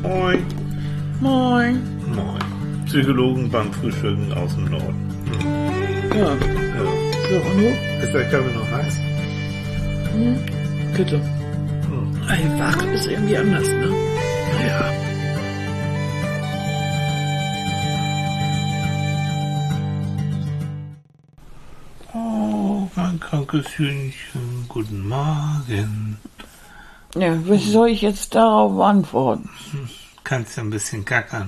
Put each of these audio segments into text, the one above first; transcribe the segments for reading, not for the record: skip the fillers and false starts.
Moin. Moin. Moin. Psychologen beim Frühstücken aus dem Norden. Ja. Ja. So, und du? Ist der Kaffee noch heiß? Bitte. Ey, wach ist irgendwie anders, ne? Ja. Oh, mein krankes Hühnchen, guten Morgen. Ja, wie soll ich jetzt darauf antworten? Kannst du ein bisschen kackern?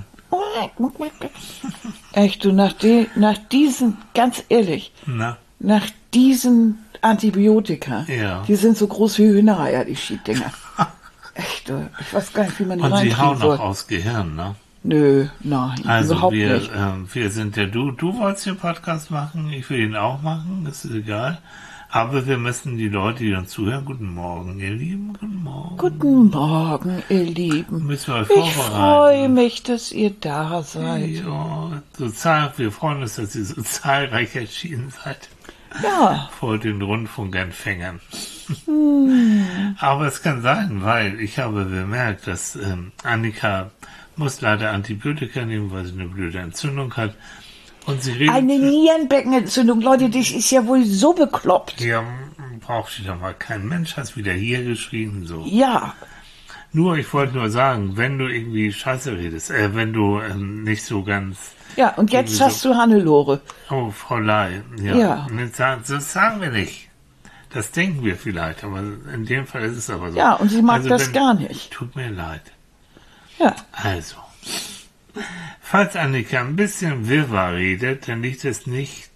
Echt, du, nach diesen, ganz ehrlich, Na? nach diesen Antibiotika, Ja. die sind so groß wie Hühnereier, die Schieddinger. Echt, du, ich weiß gar nicht, wie man die Und sie reinkriegen hauen soll. noch aus Gehirn, ne? Nö, nein, Also überhaupt nicht. wir sind ja du wolltest den Podcast machen, ich will ihn auch machen, das ist egal. Aber wir müssen die Leute, die uns zuhören, guten Morgen, ihr Lieben, guten Morgen. Guten Morgen, ihr Lieben. Müssen wir euch Ich freue vorbereiten. mich, dass ihr da seid. Ja, wir freuen uns, dass ihr so zahlreich erschienen seid Ja, vor den Rundfunkempfängern. Aber es kann sein, weil ich habe bemerkt, dass Annika muss leider Antibiotika nehmen, weil sie eine blöde Entzündung hat. Und sie redet... eine Nierenbeckenentzündung, Leute, das ist ja wohl so bekloppt. Ja, braucht sie doch mal. Kein Mensch hat wieder hier geschrieben, so. Ja, Ich wollte nur sagen, wenn du irgendwie Scheiße redest, wenn du nicht so ganz... ja, und jetzt irgendwie hast du Hannelore. Oh, Frau Lai, Ja. Das sagen wir nicht. Das denken wir vielleicht, aber in dem Fall ist es aber so. Ja, und sie mag das wenn- gar nicht. Tut mir leid. Ja, Also, falls Annika ein bisschen Wirrwarr redet, dann liegt es nicht...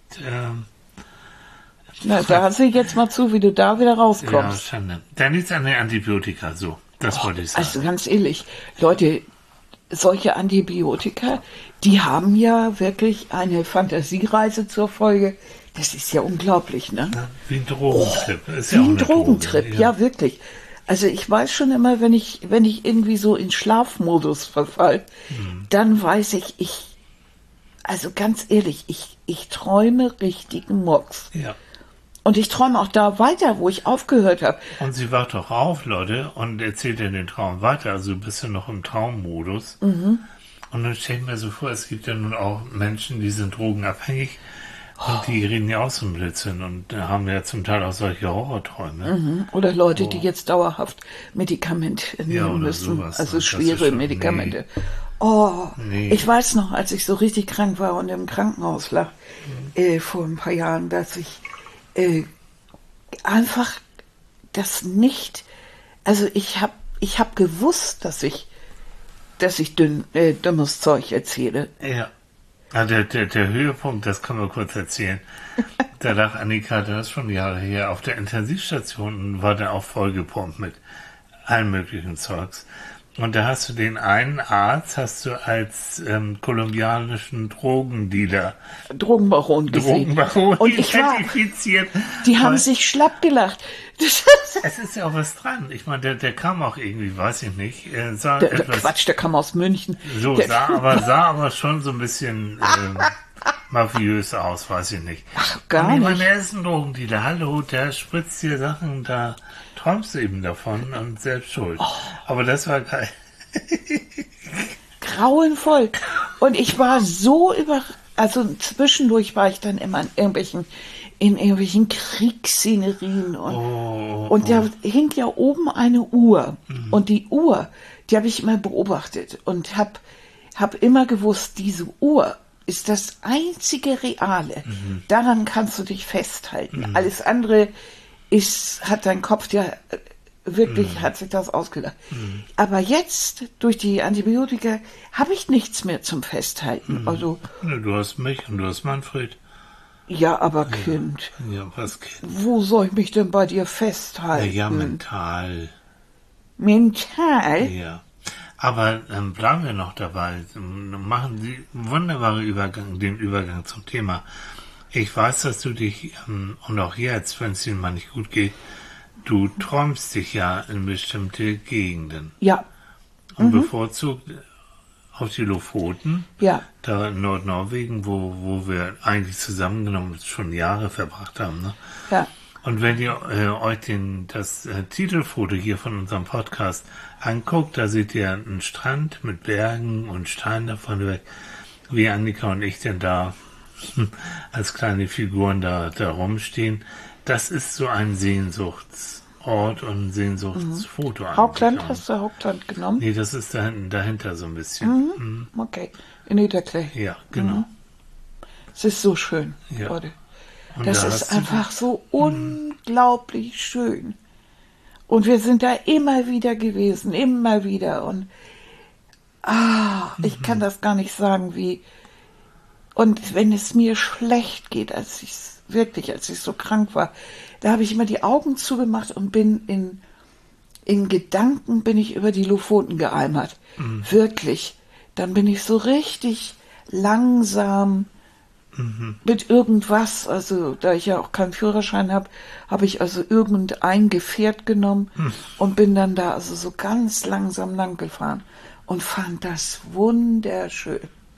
na, da hast du jetzt mal zu, wie du da wieder ja, rauskommst. Schande. Dann liegt es an der Antibiotika, so. Das wollte ich sagen. Also ganz ehrlich, Leute, solche Antibiotika, die haben ja wirklich eine Fantasiereise zur Folge. Das ist ja unglaublich, ne? Wie ein Drogentrip. Ist Wie ja auch ein eine Droge, Drogentrip, ja wirklich. Also ich weiß schon immer, wenn ich irgendwie so in Schlafmodus verfall, dann weiß ich, also ganz ehrlich, ich träume richtigen Murks. Ja. Und ich träume auch da weiter, wo ich aufgehört habe. Und sie wacht doch auf, Leute, und erzählt ja den Traum weiter. Also du bist ja noch im Traummodus. Und dann stell ich mir so vor, es gibt ja nun auch Menschen, die sind drogenabhängig und die reden ja auch so ein Blödsinn und haben ja zum Teil auch solche Horrorträume. Oder Leute, die jetzt dauerhaft Medikamente nehmen oder müssen, sowas. also Das ist schwere schon- Medikamente. Oh, Nee. ich weiß noch, als ich so richtig krank war und im Krankenhaus lag, vor ein paar Jahren, dass ich einfach das nicht, also ich hab gewusst, dass ich dummes Zeug erzähle. Ja. Ja, der Höhepunkt, das können wir kurz erzählen. Da lag Annika, das ist schon Jahre her, auf der Intensivstation und war da auch vollgepumpt mit allen möglichen Zeugs. Und da hast du den einen Arzt, hast du als kolumbianischen Drogendealer, Drogenbaron gesehen. Drogenbaron Und ich war, identifiziert. die haben Weil sich schlapp gelacht. es ist ja auch was dran. Ich meine, der kam auch irgendwie, weiß ich nicht, sah Der etwas... Quatsch, der kam aus München. So, Der- sah aber schon so ein bisschen mafiös aus, weiß ich nicht. Ach, gar Und ich nicht. meine, er ist ein Drogendealer. Hallo, der spritzt dir Sachen, da träumst du eben davon und selbst schuld. Oh. Aber das war geil. Grauenvoll. Und ich war so also zwischendurch war ich dann immer in irgendwelchen Kriegsszenerien und da hing ja oben eine Uhr. Und die Uhr, die habe ich immer beobachtet und hab immer gewusst, diese Uhr ist das einzige Reale. Daran kannst du dich festhalten. Alles andere hat dein Kopf ja wirklich, hat sich das ausgedacht. Aber jetzt, durch die Antibiotika, habe ich nichts mehr zum Festhalten. Also, Ja, du hast mich und du hast Manfred. ja, aber Kind, Ja, was Kind? wo soll ich mich denn bei dir festhalten? Ja, mental. Mental? Ja. Aber bleiben wir noch dabei. Machen Sie wunderbare den Übergang zum Thema. Ich weiß, dass du dich, und auch jetzt, wenn es Ihnen mal nicht gut geht, du träumst dich ja in bestimmte Gegenden. Ja, Und bevorzugt auf die Lofoten, ja, da in Nordnorwegen, wo wir eigentlich zusammengenommen schon Jahre verbracht haben. Ne? ja. Und wenn ihr euch das Titelfoto hier von unserem Podcast anguckt, da seht ihr einen Strand mit Bergen und Steinen davon weg, wie Annika und ich denn da als kleine Figuren da rumstehen. Das ist so ein Sehnsuchtsort und ein Sehnsuchtsfoto. Hauptland, hast du Hauptland genommen? Nee, das ist dahinter so ein bisschen. Okay, in Niederklee. Ja, genau. Es ist so schön, Ja. Leute. Und Das da ist hast du einfach so unglaublich schön. Und wir sind da immer wieder gewesen, immer wieder. Und ich kann das gar nicht sagen, wie. Und wenn es mir schlecht geht, als ich so krank war, da habe ich immer die Augen zugemacht und bin in Gedanken bin ich über die Lofoten geeimert. Wirklich. Dann bin ich so richtig langsam mit irgendwas, also da ich ja auch keinen Führerschein habe, habe ich also irgendein Gefährt genommen und bin dann da also so ganz langsam lang gefahren und fand das wunderschön.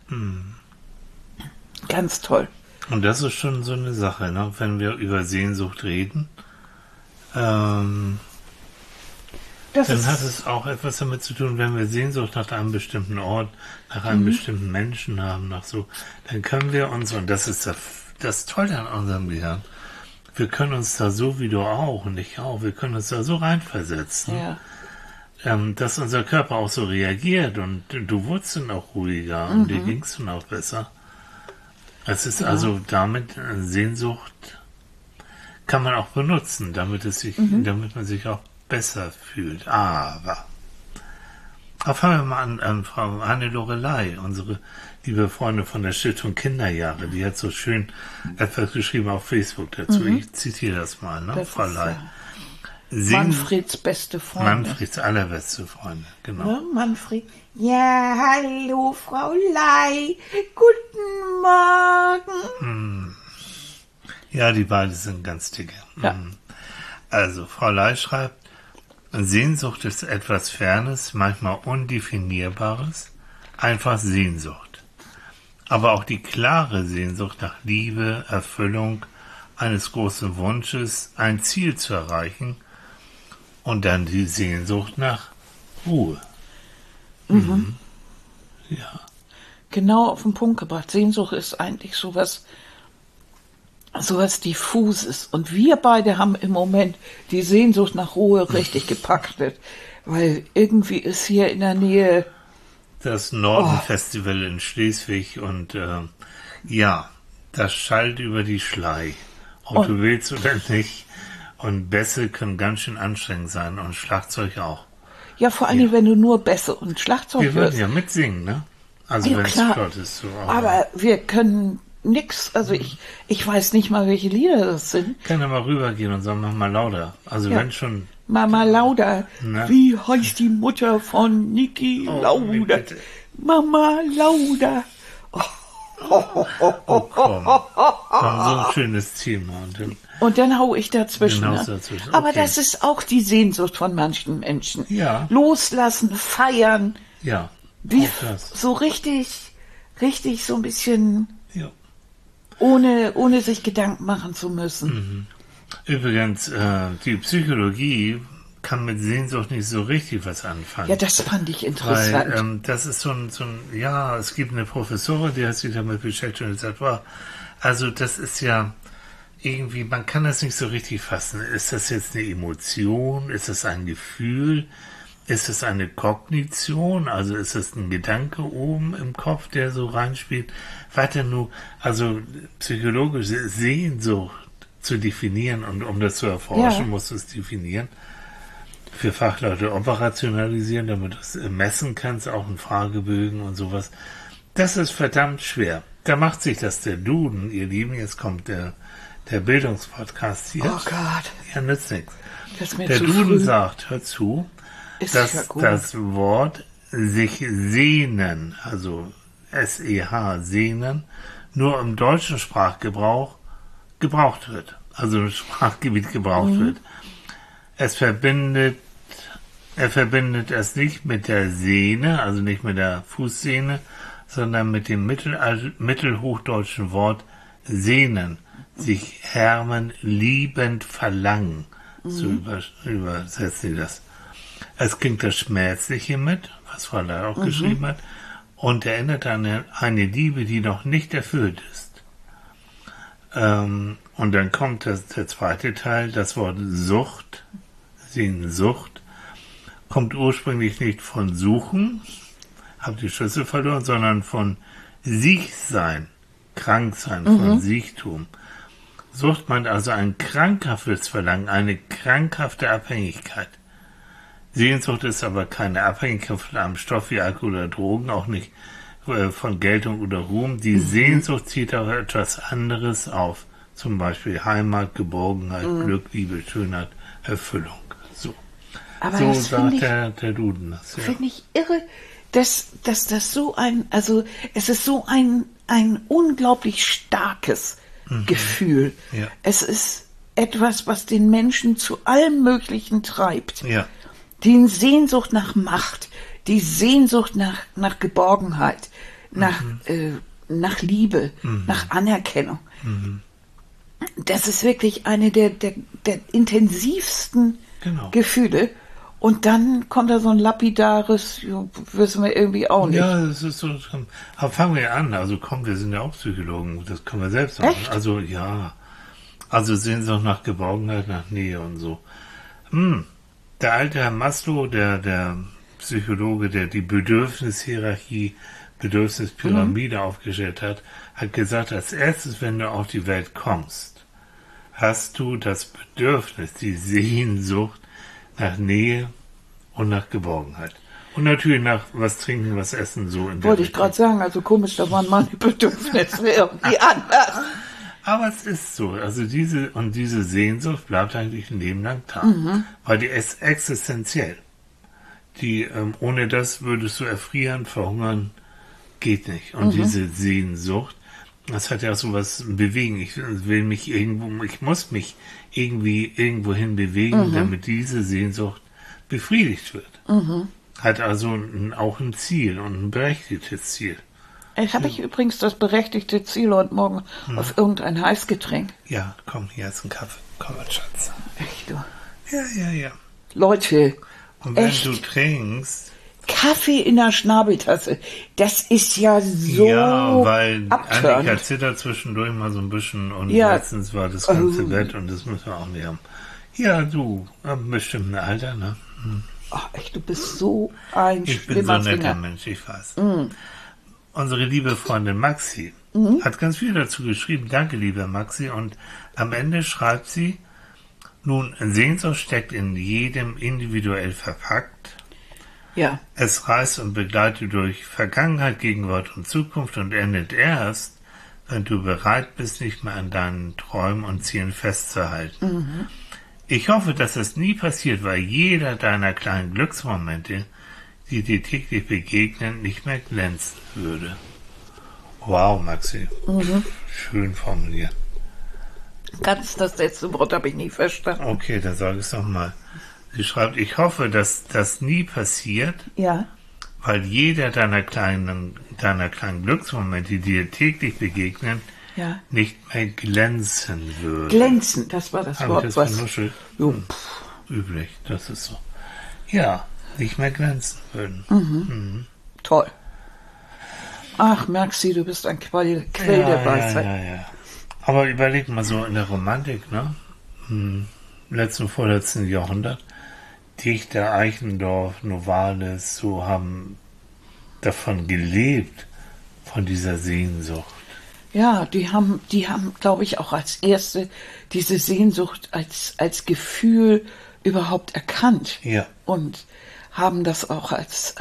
Ganz toll. Und das ist schon so eine Sache, ne? Wenn wir über Sehnsucht reden, dann hat es auch etwas damit zu tun, wenn wir Sehnsucht nach einem bestimmten Ort, nach einem bestimmten Menschen haben, dann können wir uns, und das ist das Tolle an unserem Gehirn, wir können uns da so wie du auch und ich auch, wir können uns da so reinversetzen, dass unser Körper auch so reagiert und du wurdest dann auch ruhiger und dir ging es dann auch besser. Es ist also damit Sehnsucht kann man auch benutzen, damit man sich auch besser fühlt. Aber fangen wir mal an Frau Anne Lorelei, unsere liebe Freundin von der Stiftung Kinderjahre, die hat so schön etwas geschrieben auf Facebook dazu. Ich zitiere das mal, ne, das Frau Ley. Manfreds beste Freundin. Manfreds allerbeste Freundin, genau. Ja, Manfred. Ja, hallo, Frau Ley. Guten Morgen. Ja, die beiden sind ganz dicke. Ja. Also, Frau Ley schreibt, Sehnsucht ist etwas Fernes, manchmal Undefinierbares, einfach Sehnsucht. Aber auch die klare Sehnsucht nach Liebe, Erfüllung, eines großen Wunsches, ein Ziel zu erreichen und dann die Sehnsucht nach Ruhe. Ja. Genau auf den Punkt gebracht. Sehnsucht ist eigentlich sowas Diffuses. Und wir beide haben im Moment die Sehnsucht nach Ruhe richtig gepackt, weil irgendwie ist hier in der Nähe das Norden-Festival in Schleswig und das schallt über die Schlei. Ob du willst oder nicht. Und Bässe können ganz schön anstrengend sein und Schlagzeug auch. Ja, vor allem, wenn du nur Bässe und Schlagzeug Wir hörst. würden ja mitsingen, ne? Also Ja, wenn es klar. flott ist. So, Aber wir können nix, also ich weiß nicht mal, welche Lieder das sind. Ich kann ja mal rübergehen und sagen, mach mal lauter. Also wenn schon... Mama Lauda. Na? Wie heißt die Mutter von Niki Lauda? nee, bitte. Mama Lauda. Oh, komm. So ein schönes Thema. Und dann hau ich dazwischen. Dann Ne? haust du dazwischen. Aber Okay. das ist auch die Sehnsucht von manchen Menschen. Ja. Loslassen, feiern. Ja, Wie auch das. so richtig so ein bisschen Ja. ohne sich Gedanken machen zu müssen. Übrigens, die Psychologie kann mit Sehnsucht nicht so richtig was anfangen. Ja, das fand ich interessant. Weil das ist so ein, es gibt eine Professorin, die hat sich damit beschäftigt und gesagt, wow, also das ist ja irgendwie, man kann das nicht so richtig fassen. Ist das jetzt eine Emotion? Ist das ein Gefühl? Ist es eine Kognition? Also ist es ein Gedanke oben im Kopf, der so reinspielt? Weiter nur, also psychologische Sehnsucht zu definieren und um das zu erforschen, musst du es definieren. Für Fachleute operationalisieren, damit du es messen kannst, auch in Fragebögen und sowas. Das ist verdammt schwer. Da macht sich das der Duden, ihr Lieben, jetzt kommt der Bildungspodcast hier. Oh Gott. Ja, nützt nichts. Das ist mir Der zu Duden früh. sagt, hör zu, Ist ja dass gut. das Wort sich sehnen, also S-E-H, sehnen, nur im deutschen Sprachgebrauch gebraucht wird. Also im Sprachgebiet gebraucht wird. Er verbindet es nicht mit der Sehne, also nicht mit der Fußsehne, sondern mit dem mittelhochdeutschen Wort sehnen, sich härmen, liebend verlangen. So übersetzen sie das. Es klingt das Schmerzliche mit, was Frau Lehr auch geschrieben hat, und erinnert an eine Liebe, die noch nicht erfüllt ist. Und dann kommt der zweite Teil, das Wort Sucht, Sehnsucht, kommt ursprünglich nicht von Suchen, hab die Schlüssel verloren, sondern von Siechsein, Kranksein, von Siechtum. Sucht meint also ein krankhaftes Verlangen, eine krankhafte Abhängigkeit. Sehnsucht ist aber keine Abhängigkeit von einem Stoff wie Alkohol oder Drogen, auch nicht von Geltung oder Ruhm. Die Sehnsucht zieht auch etwas anderes auf, zum Beispiel Heimat, Geborgenheit, Glück, Liebe, Schönheit, Erfüllung. So, Aber so das sagt der Duden das. Ja. Finde ich irre, dass das so es ist so ein unglaublich starkes Gefühl. Ja. Es ist etwas, was den Menschen zu allem Möglichen treibt. Ja. Die Sehnsucht nach Macht, die Sehnsucht nach Geborgenheit, nach Liebe, nach Anerkennung. Das ist wirklich eine der intensivsten Gefühle. Und dann kommt da so ein lapidares, wissen wir irgendwie auch nicht. Ja, das ist so. Aber fangen wir an. Also komm, wir sind ja auch Psychologen. Das können wir selbst machen. Echt? Also ja. Also Sehnsucht nach Geborgenheit, nach Nähe und so. Der alte Herr Maslow, der Psychologe, der die Bedürfnishierarchie, Bedürfnispyramide aufgestellt hat gesagt, als erstes, wenn du auf die Welt kommst, hast du das Bedürfnis, die Sehnsucht nach Nähe und nach Geborgenheit. Und natürlich nach was trinken, was essen, so in der Wollte ich gerade sagen, also komisch, da waren meine Bedürfnisse irgendwie anders. Aber es ist so, also diese Sehnsucht bleibt eigentlich ein Leben lang da, weil die ist existenziell. Ohne das würdest du erfrieren, verhungern, geht nicht. Und diese Sehnsucht, das hat ja so was bewegen. Ich muss mich irgendwie irgendwohin bewegen, damit diese Sehnsucht befriedigt wird. Hat also auch ein Ziel und ein berechtigtes Ziel. Habe ich übrigens das berechtigte Ziel heute Morgen auf irgendein Heißgetränk. Ja, komm, hier ist ein Kaffee. Komm, mein Schatz. Echt, du. Ja. Leute, Und wenn echt? du trinkst... Kaffee in der Schnabeltasse, das ist ja so Ja, weil abtörend. Annika zittert zwischendurch mal so ein bisschen und letztens war das ganze Bett und das müssen wir auch nicht haben. Ja, du, ab einem bestimmten Alter, ne? Ach, echt, du bist so ein Ich bin so schlimmer ein netter Finger. Mensch, ich weiß. Unsere liebe Freundin Maxi hat ganz viel dazu geschrieben. Danke, liebe Maxi. Und am Ende schreibt sie, nun, Sehnsucht steckt in jedem individuell verpackt. Ja, Es reist und begleitet durch Vergangenheit, Gegenwart und Zukunft und endet erst, wenn du bereit bist, nicht mehr an deinen Träumen und Zielen festzuhalten. Ich hoffe, dass es nie passiert, weil jeder deiner kleinen Glücksmomente, die dir täglich begegnen, nicht mehr glänzen würde. Wow, Maxi. Schön formuliert. ganz das letzte Wort habe ich nie verstanden. Okay, dann sage ich es nochmal. Sie schreibt, ich hoffe, dass das nie passiert, Ja, weil jeder deiner kleinen Glücksmomente, die dir täglich begegnen, ja. nicht mehr glänzen würde. Glänzen, das war das Hab Wort, ich das was... vernuschelt? Jo, Üblich, das ist so. Ja, nicht mehr glänzen würden. toll. Ach, Maxi, du bist ein Quell der Weisheit. Ja. Aber überleg mal so in der Romantik, ne? Letzten, vorletzten Jahrhundert, Dichter, Eichendorff, Novalis, so haben davon gelebt, von dieser Sehnsucht. Ja, die haben, glaube ich, auch als erste diese Sehnsucht als Gefühl überhaupt erkannt. Ja. Und haben das auch als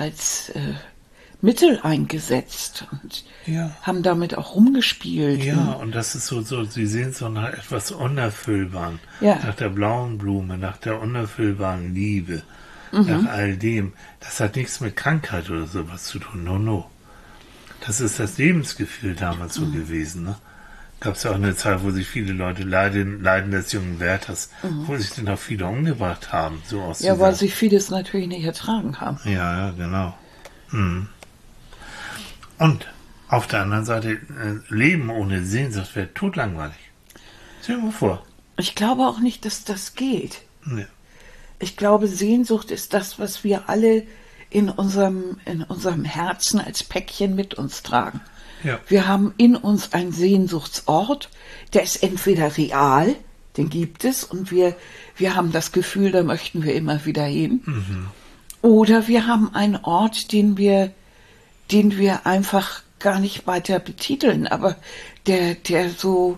Mittel eingesetzt und Ja. haben damit auch rumgespielt. Ja, und das ist so, sie sehen so nach etwas Unerfüllbarem. Ja. Nach der blauen Blume, nach der unerfüllbaren Liebe, nach all dem. Das hat nichts mit Krankheit oder sowas zu tun. No. Das ist das Lebensgefühl damals so gewesen. Ne? Gab es ja auch eine Zeit, wo sich viele Leute Leiden des jungen Werthers, wo sich dann auch viele umgebracht haben. So aus Ja, dieser, weil sie vieles natürlich nicht ertragen haben. ja, genau. Und auf der anderen Seite, Leben ohne Sehnsucht wäre totlangweilig. Stell dir mal vor. Ich glaube auch nicht, dass das geht. Nee. Ich glaube, Sehnsucht ist das, was wir alle in unserem Herzen als Päckchen mit uns tragen. Ja. Wir haben in uns einen Sehnsuchtsort, der ist entweder real, den gibt es, und wir haben das Gefühl, da möchten wir immer wieder hin. Mhm. Oder wir haben einen Ort, den wir einfach gar nicht weiter betiteln, aber der so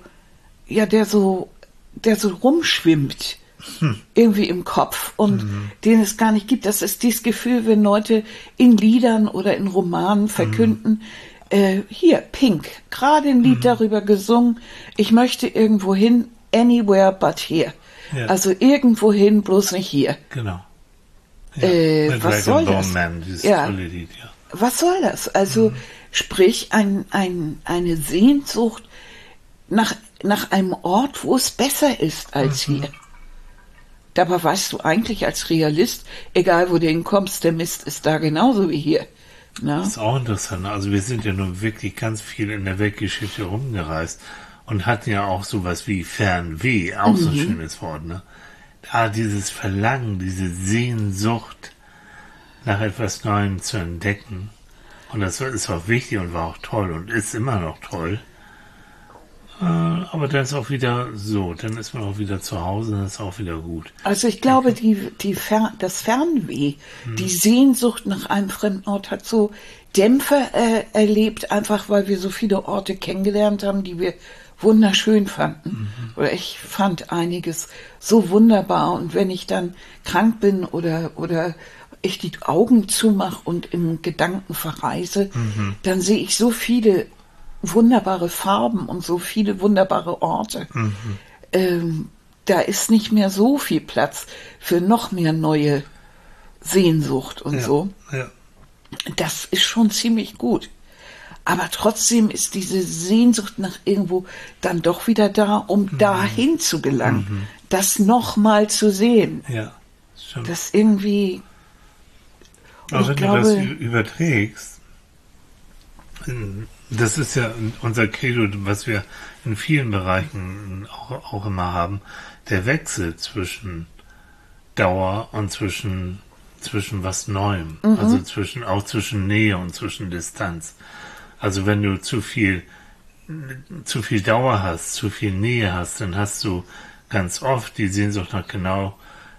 rumschwimmt. Irgendwie im Kopf und den es gar nicht gibt. Das ist dieses Gefühl, wenn Leute in Liedern oder in Romanen verkünden, hier, Pink, gerade ein Lied darüber gesungen, ich möchte irgendwo hin, anywhere but here. Ja. Also irgendwo hin, bloß nicht hier. Genau. Ja. Mit Was soll das? Man, dieses tolle Lied, ja. Was soll das? Also sprich eine Sehnsucht nach einem Ort, wo es besser ist als hier. Dabei weißt du eigentlich als Realist, egal wo du hinkommst, der Mist ist da genauso wie hier. Na? Das ist auch interessant. Also wir sind ja nun wirklich ganz viel in der Weltgeschichte rumgereist und hatten ja auch sowas wie Fernweh, auch so ein schönes Wort, ne? Da dieses Verlangen, diese Sehnsucht nach etwas Neuem zu entdecken. Und das ist auch wichtig und war auch toll und ist immer noch toll. Aber dann ist auch wieder so, dann ist man auch wieder zu Hause, dann ist auch wieder gut. Also ich glaube, das Fernweh, die Sehnsucht nach einem fremden Ort hat so Dämpfe erlebt, einfach weil wir so viele Orte kennengelernt haben, die wir wunderschön fanden. Oder ich fand einiges so wunderbar, und wenn ich dann krank bin oder ich die Augen zumache und im Gedanken verreise, dann sehe ich so viele wunderbare Farben und so viele wunderbare Orte. Da ist nicht mehr so viel Platz für noch mehr neue Sehnsucht und so. Ja. Das ist schon ziemlich gut. Aber trotzdem ist diese Sehnsucht nach irgendwo dann doch wieder da, um dahin zu gelangen. Das nochmal zu sehen. Ja, stimmt. Das irgendwie... Aber wenn du das überträgst, das ist ja unser Credo, was wir in vielen Bereichen auch immer haben, der Wechsel zwischen Dauer und zwischen was Neuem, also zwischen Nähe und zwischen Distanz. Also wenn du zu viel Dauer hast, zu viel Nähe hast, dann hast du ganz oft die Sehnsucht nach genau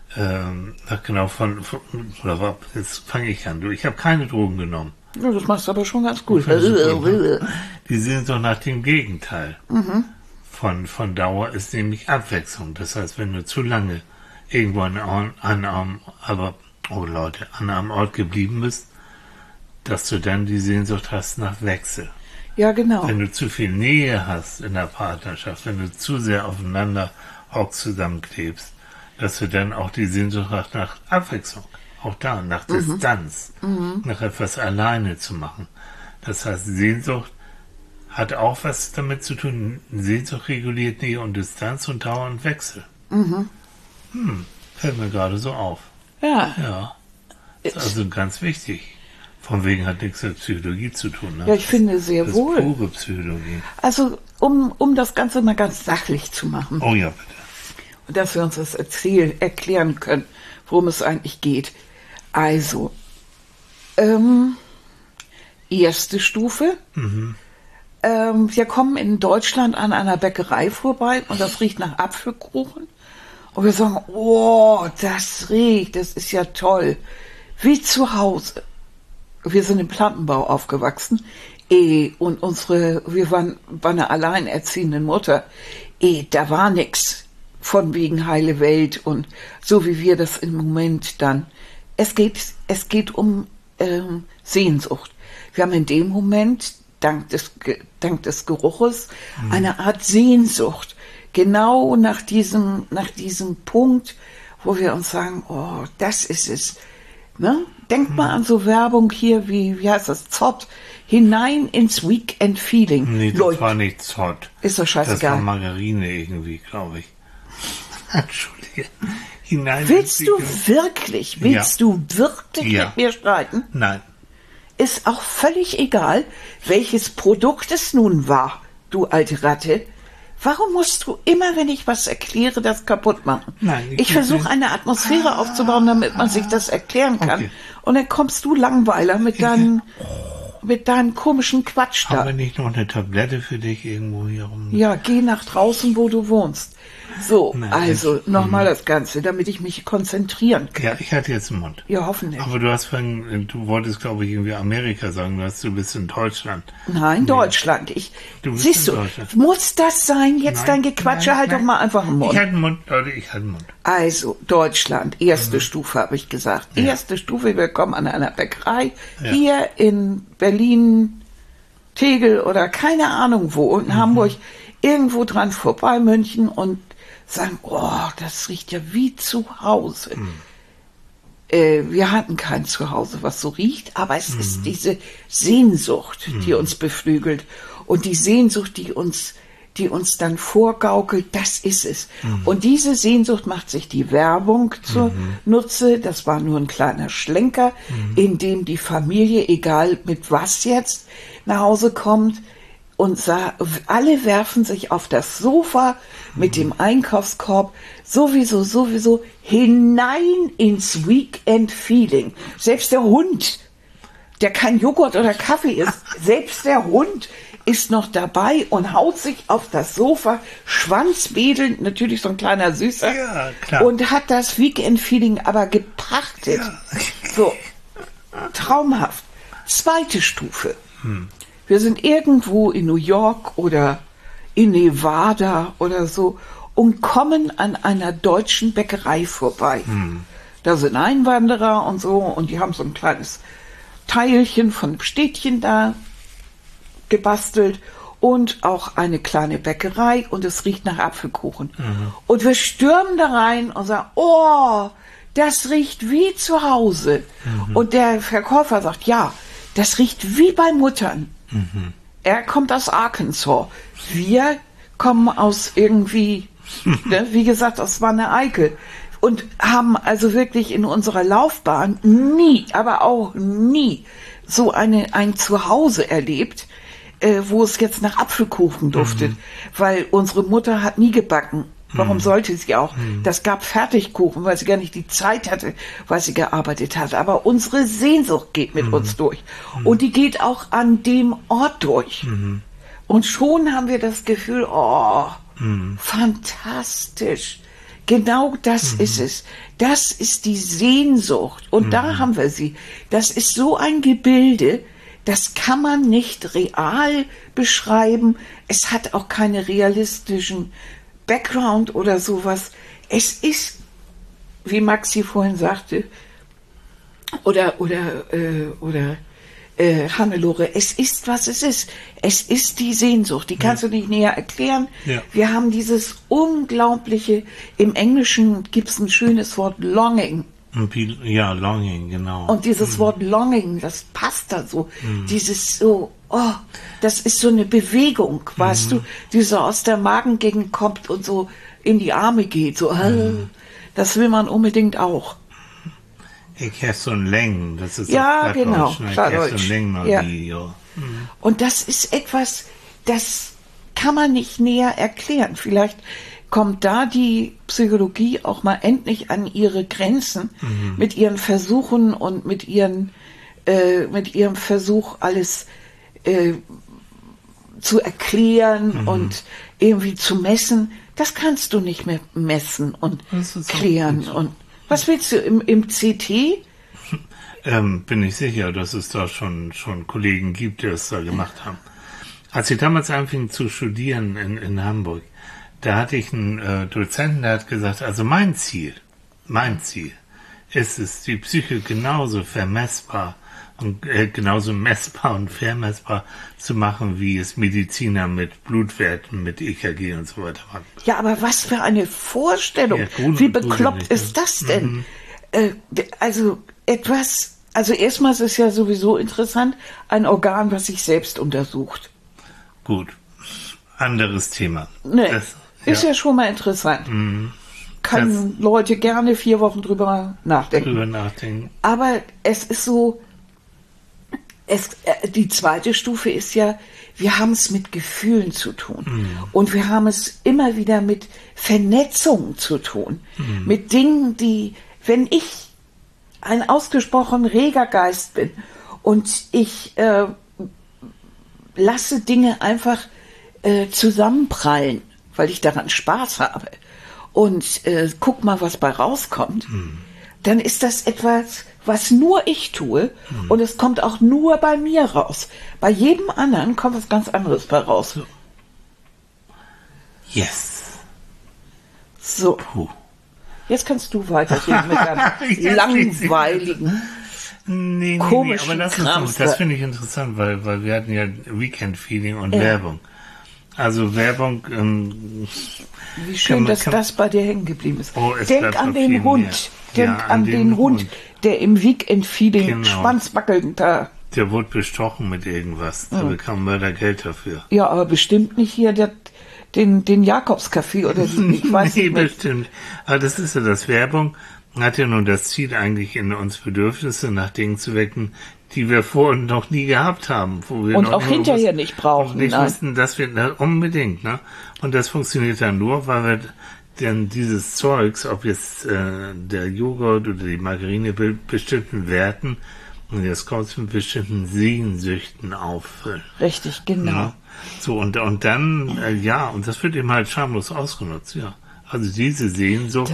oder jetzt fange ich an. Ich habe keine Drogen genommen. Ja, das machst du aber schon ganz gut. Die Sehnsucht nach dem Gegenteil von Dauer ist nämlich Abwechslung. Das heißt, wenn du zu lange irgendwo an einem Ort geblieben bist, dass du dann die Sehnsucht hast nach Wechsel. Ja, genau. Wenn du zu viel Nähe hast in der Partnerschaft, wenn du zu sehr aufeinander hockst, zusammenklebst, dass du dann auch die Sehnsucht hast nach Abwechslung, auch da, nach Distanz, nach etwas alleine zu machen. Das heißt, Sehnsucht hat auch was damit zu tun. Sehnsucht reguliert Nähe und Distanz und Dauer und Wechsel. Fällt mir gerade so auf. Ja. Ist also ganz wichtig. Von wegen hat nichts mit Psychologie zu tun. Ne? Ja, ich finde sehr das wohl. Das ist pure Psychologie. Also, um das Ganze mal ganz sachlich zu machen. Oh ja, bitte. Und dass wir uns das erklären können, worum es eigentlich geht. Also, erste Stufe. Wir kommen in Deutschland an einer Bäckerei vorbei und das riecht nach Apfelkuchen. Und wir sagen, oh, das riecht, das ist ja toll. Wie zu Hause. Wir sind im Plattenbau aufgewachsen. Und wir waren bei einer alleinerziehenden Mutter. Da war nix von wegen heile Welt und so wie wir das im Moment dann. Es geht um Sehnsucht. Wir haben in dem Moment, dank des Geruches, eine Art Sehnsucht. Genau nach diesem Punkt, wo wir uns sagen, oh, das ist es. Ne? Denkt mal an so Werbung hier, wie heißt das, Zott, hinein ins Weekend Feeling. Nee, das Leute, war nicht Zott. Ist doch scheißegal. Das war Margarine irgendwie, glaube ich. Entschuldige. Willst du wirklich mit mir streiten? Nein. Ist auch völlig egal, welches Produkt es nun war, du alte Ratte. Warum musst du immer, wenn ich was erkläre, das kaputt machen? Nein, ich versuche eine Atmosphäre aufzubauen, damit man sich das erklären kann. Okay. Und dann kommst du Langweiler mit deinem komischen Quatsch da. Haben wir nicht noch eine Tablette für dich irgendwo hier rum? Ja, geh nach draußen, wo du wohnst. So, Nein, also nochmal das Ganze, damit ich mich konzentrieren kann. Ja, ich hatte jetzt einen Mund. Ja, hoffentlich. Aber du wolltest, glaube ich, irgendwie Amerika sagen, du bist in Deutschland. Nein, Deutschland. Siehst du, muss das sein? Jetzt dein Gequatsche, halt doch mal einfach einen Mund. Ich hatte einen Mund, Leute, ich hatte einen Mund. Also, Deutschland, erste Stufe, habe ich gesagt. Ja. Erste Stufe, wir kommen an einer Bäckerei, hier in Berlin, Tegel oder keine Ahnung wo, in Hamburg, irgendwo dran vorbei, München, und sagen, oh, das riecht ja wie zu Hause. Wir hatten kein Zuhause, was so riecht, aber es ist diese Sehnsucht, die uns beflügelt, und die Sehnsucht, die uns dann vorgaukelt, das ist es. Und diese Sehnsucht macht sich die Werbung zunutze. Das war nur ein kleiner Schlenker, in dem die Familie, egal mit was jetzt, nach Hause kommt, und alle werfen sich auf das Sofa mit dem Einkaufskorb sowieso hinein ins Weekend-Feeling. Selbst der Hund, der kein Joghurt oder Kaffee isst, selbst der Hund ist noch dabei und haut sich auf das Sofa, schwanzwedelnd, natürlich so ein kleiner Süßer, Ja, klar. und hat das Weekend-Feeling aber gepachtet. Ja. So, traumhaft. Zweite Stufe. Wir sind irgendwo in New York oder in Nevada oder so und kommen an einer deutschen Bäckerei vorbei. Da sind Einwanderer und so, und die haben so ein kleines Teilchen von einem Städtchen da gebastelt und auch eine kleine Bäckerei, und es riecht nach Apfelkuchen. Und wir stürmen da rein und sagen, oh, das riecht wie zu Hause. Und der Verkäufer sagt, ja, das riecht wie bei Muttern. Er kommt aus Arkansas. Wir kommen aus irgendwie, wie gesagt, aus Wanne-Eickel. Und haben also wirklich in unserer Laufbahn nie, aber auch nie so ein Zuhause erlebt, wo es jetzt nach Apfelkuchen duftet. Weil unsere Mutter hat nie gebacken. Warum sollte sie auch? Das gab Fertigkuchen, weil sie gar nicht die Zeit hatte, weil sie gearbeitet hat. Aber unsere Sehnsucht geht mit uns durch. Und die geht auch an dem Ort durch. Und schon haben wir das Gefühl, oh, fantastisch. Genau das ist es. Das ist die Sehnsucht. Und da haben wir sie. Das ist so ein Gebilde, das kann man nicht real beschreiben. Es hat auch keine realistischen Background oder sowas. Es ist, wie Maxi vorhin sagte, oder Hannelore, es ist, was es ist. Es ist die Sehnsucht, die kannst du nicht näher erklären. Ja. Wir haben dieses unglaubliche, im Englischen gibt es ein schönes Wort, Longing. Ja, Longing, genau. Und dieses Wort Longing, das passt da so. Dieses so, oh, das ist so eine Bewegung, weißt du, die so aus der Magengegend kommt und so in die Arme geht. So, das will man unbedingt auch. Ich habe so ein Längen, das ist Ja, genau, Ich habe so ein Plattdeutsch. Längen noch Ja. nie, ja. Und das ist etwas, das kann man nicht näher erklären. Vielleicht kommt da die Psychologie auch mal endlich an ihre Grenzen mit ihren Versuchen und mit ihrem Versuch, alles zu erklären und irgendwie zu messen. Das kannst du nicht mehr messen und Das ist auch klären. gut. Und was willst du im CT? Bin ich sicher, dass es da schon Kollegen gibt, die das da gemacht haben. Als ich damals anfing zu studieren in Hamburg, da hatte ich einen Dozenten, der hat gesagt, also mein Ziel ist es, die Psyche genauso vermessbar und genauso messbar und vermessbar zu machen, wie es Mediziner mit Blutwerten, mit EKG und so weiter machen. Ja, aber was für eine Vorstellung. Ja, Wie bekloppt gruselig, ne? ist das denn? Also erstmal ist es ja sowieso interessant, ein Organ, was sich selbst untersucht. Gut, anderes Thema. Ne, ist ja ja schon mal interessant. Können Leute gerne 4 Wochen drüber nachdenken. drüber nachdenken. Aber es ist so, Die zweite Stufe ist ja, wir haben es mit Gefühlen zu tun. Und wir haben es immer wieder mit Vernetzungen zu tun. Mit Dingen, die, wenn ich ein ausgesprochen reger Geist bin und ich lasse Dinge einfach zusammenprallen, weil ich daran Spaß habe und guck mal, was bei rauskommt, dann ist das etwas, was nur ich tue und es kommt auch nur bei mir raus. Bei jedem anderen kommt was ganz anderes bei raus. Yes. So. Puh. Jetzt kannst du weitergehen mit deinem langweiligen, Nee, komischen aber das finde ich interessant, weil wir hatten ja Weekend-Feeling und Werbung. Also Werbung... wie schön, dass das bei dir hängen geblieben ist. Oh, Denk an den Hund. Denk an den Hund, der im Weekend-Feeling schwanzwackelnd da... Der wurde bestochen mit irgendwas. Da bekam Mörder Geld dafür. Ja, aber bestimmt nicht hier den Jakobscafé oder ich weiß nicht. Bestimmt. Aber das ist ja das. Werbung hat ja nun das Ziel, eigentlich in uns Bedürfnisse nach Dingen zu wecken, die wir vorher noch nie gehabt haben. Wo wir und noch auch hinterher nicht brauchen. Nicht wussten, dass wir unbedingt, ne? Und das funktioniert dann nur, weil wir denn dieses Zeugs, ob jetzt der Joghurt oder die Margarine bestimmten Werten und jetzt kommt es mit bestimmten Sehnsüchten auffüllen. Richtig, genau. Ja. So, und dann, und das wird eben halt schamlos ausgenutzt, ja. Also diese Sehnsucht.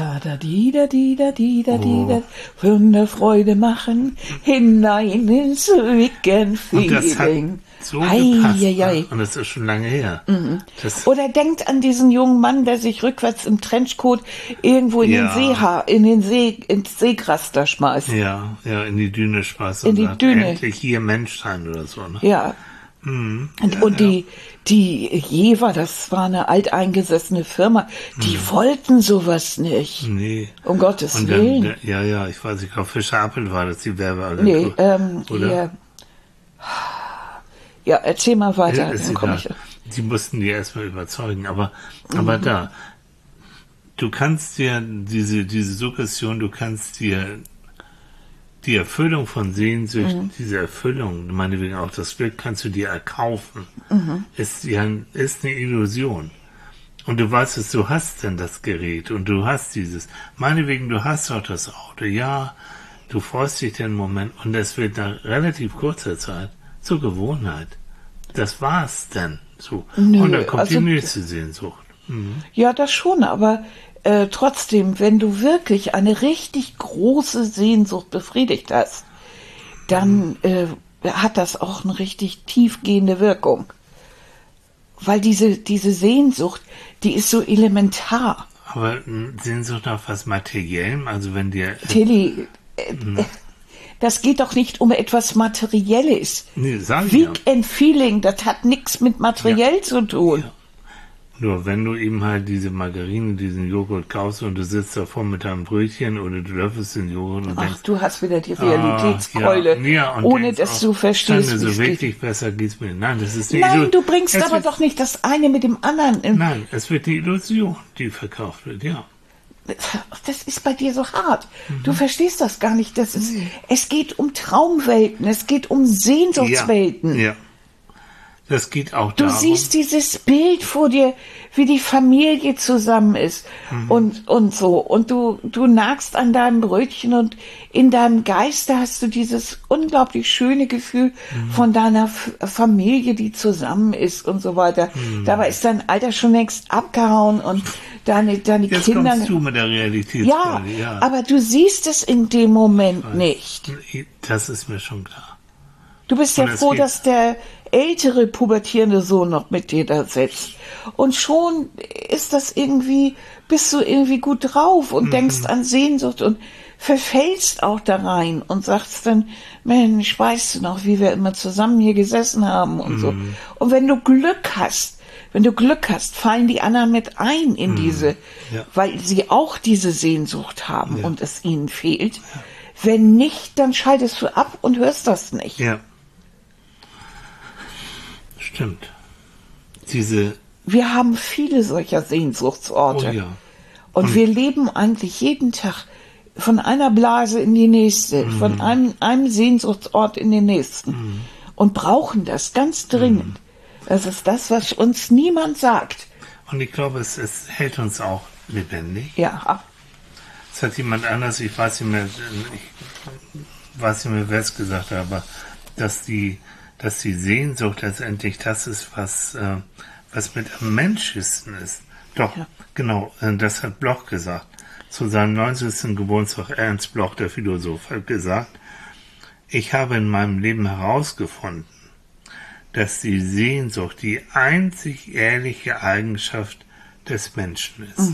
Von der Freude machen, hinein ins Weekend-Feeling. Und das hat so gepasst, und das ist schon lange her. Oder denkt an diesen jungen Mann, der sich rückwärts im Trenchcoat irgendwo ins Seegras da schmeißt. Ja, in die Düne schmeißt. In die Düne. Endlich hier Mensch sein oder so, ne? Ja. Und die Jever, das war eine alteingesessene Firma, die wollten sowas nicht. Nee. Um Gottes und Willen. Dann, ich weiß nicht, ich glaube Fischer Appel war das, die Werbeagentur. Nee, oder? Ja, erzähl mal weiter. Die mussten die erstmal überzeugen, aber da, du kannst dir diese Suggestion, du kannst dir die Erfüllung von Sehnsucht, diese Erfüllung, meinetwegen auch das Glück, kannst du dir erkaufen. Ist eine Illusion. Und du weißt es, du hast dann das Gerät und du hast dieses. Meinetwegen, du hast auch das Auto. Ja, du freust dich den Moment und es wird nach relativ kurzer Zeit zur Gewohnheit. Das war's dann. So. Und dann kommt die nächste Sehnsucht. Ja, das schon, aber trotzdem, wenn du wirklich eine richtig große Sehnsucht befriedigt hast, dann hat das auch eine richtig tiefgehende Wirkung. Weil diese Sehnsucht, die ist so elementar. Aber Sehnsucht nach was Materiellem? Also wenn dir... Tilly, das geht doch nicht um etwas Materielles. Nee, sag ich Weekend-Feeling, das hat nichts mit materiell zu tun. Ja. Nur wenn du eben halt diese Margarine, diesen Joghurt kaufst und du sitzt davor mit deinem Brötchen oder du löffelst den Joghurt und denkst... Ach, du hast wieder die Realitätskeule, ohne dass du verstehst, wie es wirklich besser geht's mir. Nein, das ist die Nein, du bringst aber doch nicht das eine mit dem anderen. Nein, es wird die Illusion, die verkauft wird, ja. Das ist bei dir so hart. Du verstehst das gar nicht. Es geht um Traumwelten, es geht um Sehnsuchtswelten. Ja. Das geht auch darum. Du siehst dieses Bild vor dir, wie die Familie zusammen ist und so. Und du nagst an deinem Brötchen und in deinem Geiste hast du dieses unglaublich schöne Gefühl von deiner Familie, die zusammen ist und so weiter. Dabei ist dein Alter schon längst abgehauen und deine Jetzt Kinder... kommst du mit der Realität. Ja, aber du siehst es in dem Moment nicht. Das ist mir schon klar. Du bist ja froh, dass der ältere pubertierende Sohn noch mit dir da sitzt. Und schon ist das irgendwie, bist du irgendwie gut drauf und denkst an Sehnsucht und verfällst auch da rein und sagst dann, Mensch, weißt du noch, wie wir immer zusammen hier gesessen haben und so. Und wenn du Glück hast, fallen die anderen mit ein in diese, weil sie auch diese Sehnsucht haben und es ihnen fehlt. Wenn nicht, dann schaltest du ab und hörst das nicht. Ja. Stimmt. Wir haben viele solcher Sehnsuchtsorte. Oh ja. Und wir leben eigentlich jeden Tag von einer Blase in die nächste, von einem Sehnsuchtsort in den nächsten. und brauchen das ganz dringend. Das ist das, was uns niemand sagt. Und ich glaube, es hält uns auch lebendig. Ja. Es hat jemand anders, ich weiß nicht mehr, wer es gesagt hat, aber dass die Sehnsucht letztendlich das ist, was mit am menschlichsten ist. Doch, genau, das hat Bloch gesagt. Zu seinem 90. Geburtstag, Ernst Bloch, der Philosoph, hat gesagt, ich habe in meinem Leben herausgefunden, dass die Sehnsucht die einzig ehrliche Eigenschaft des Menschen ist.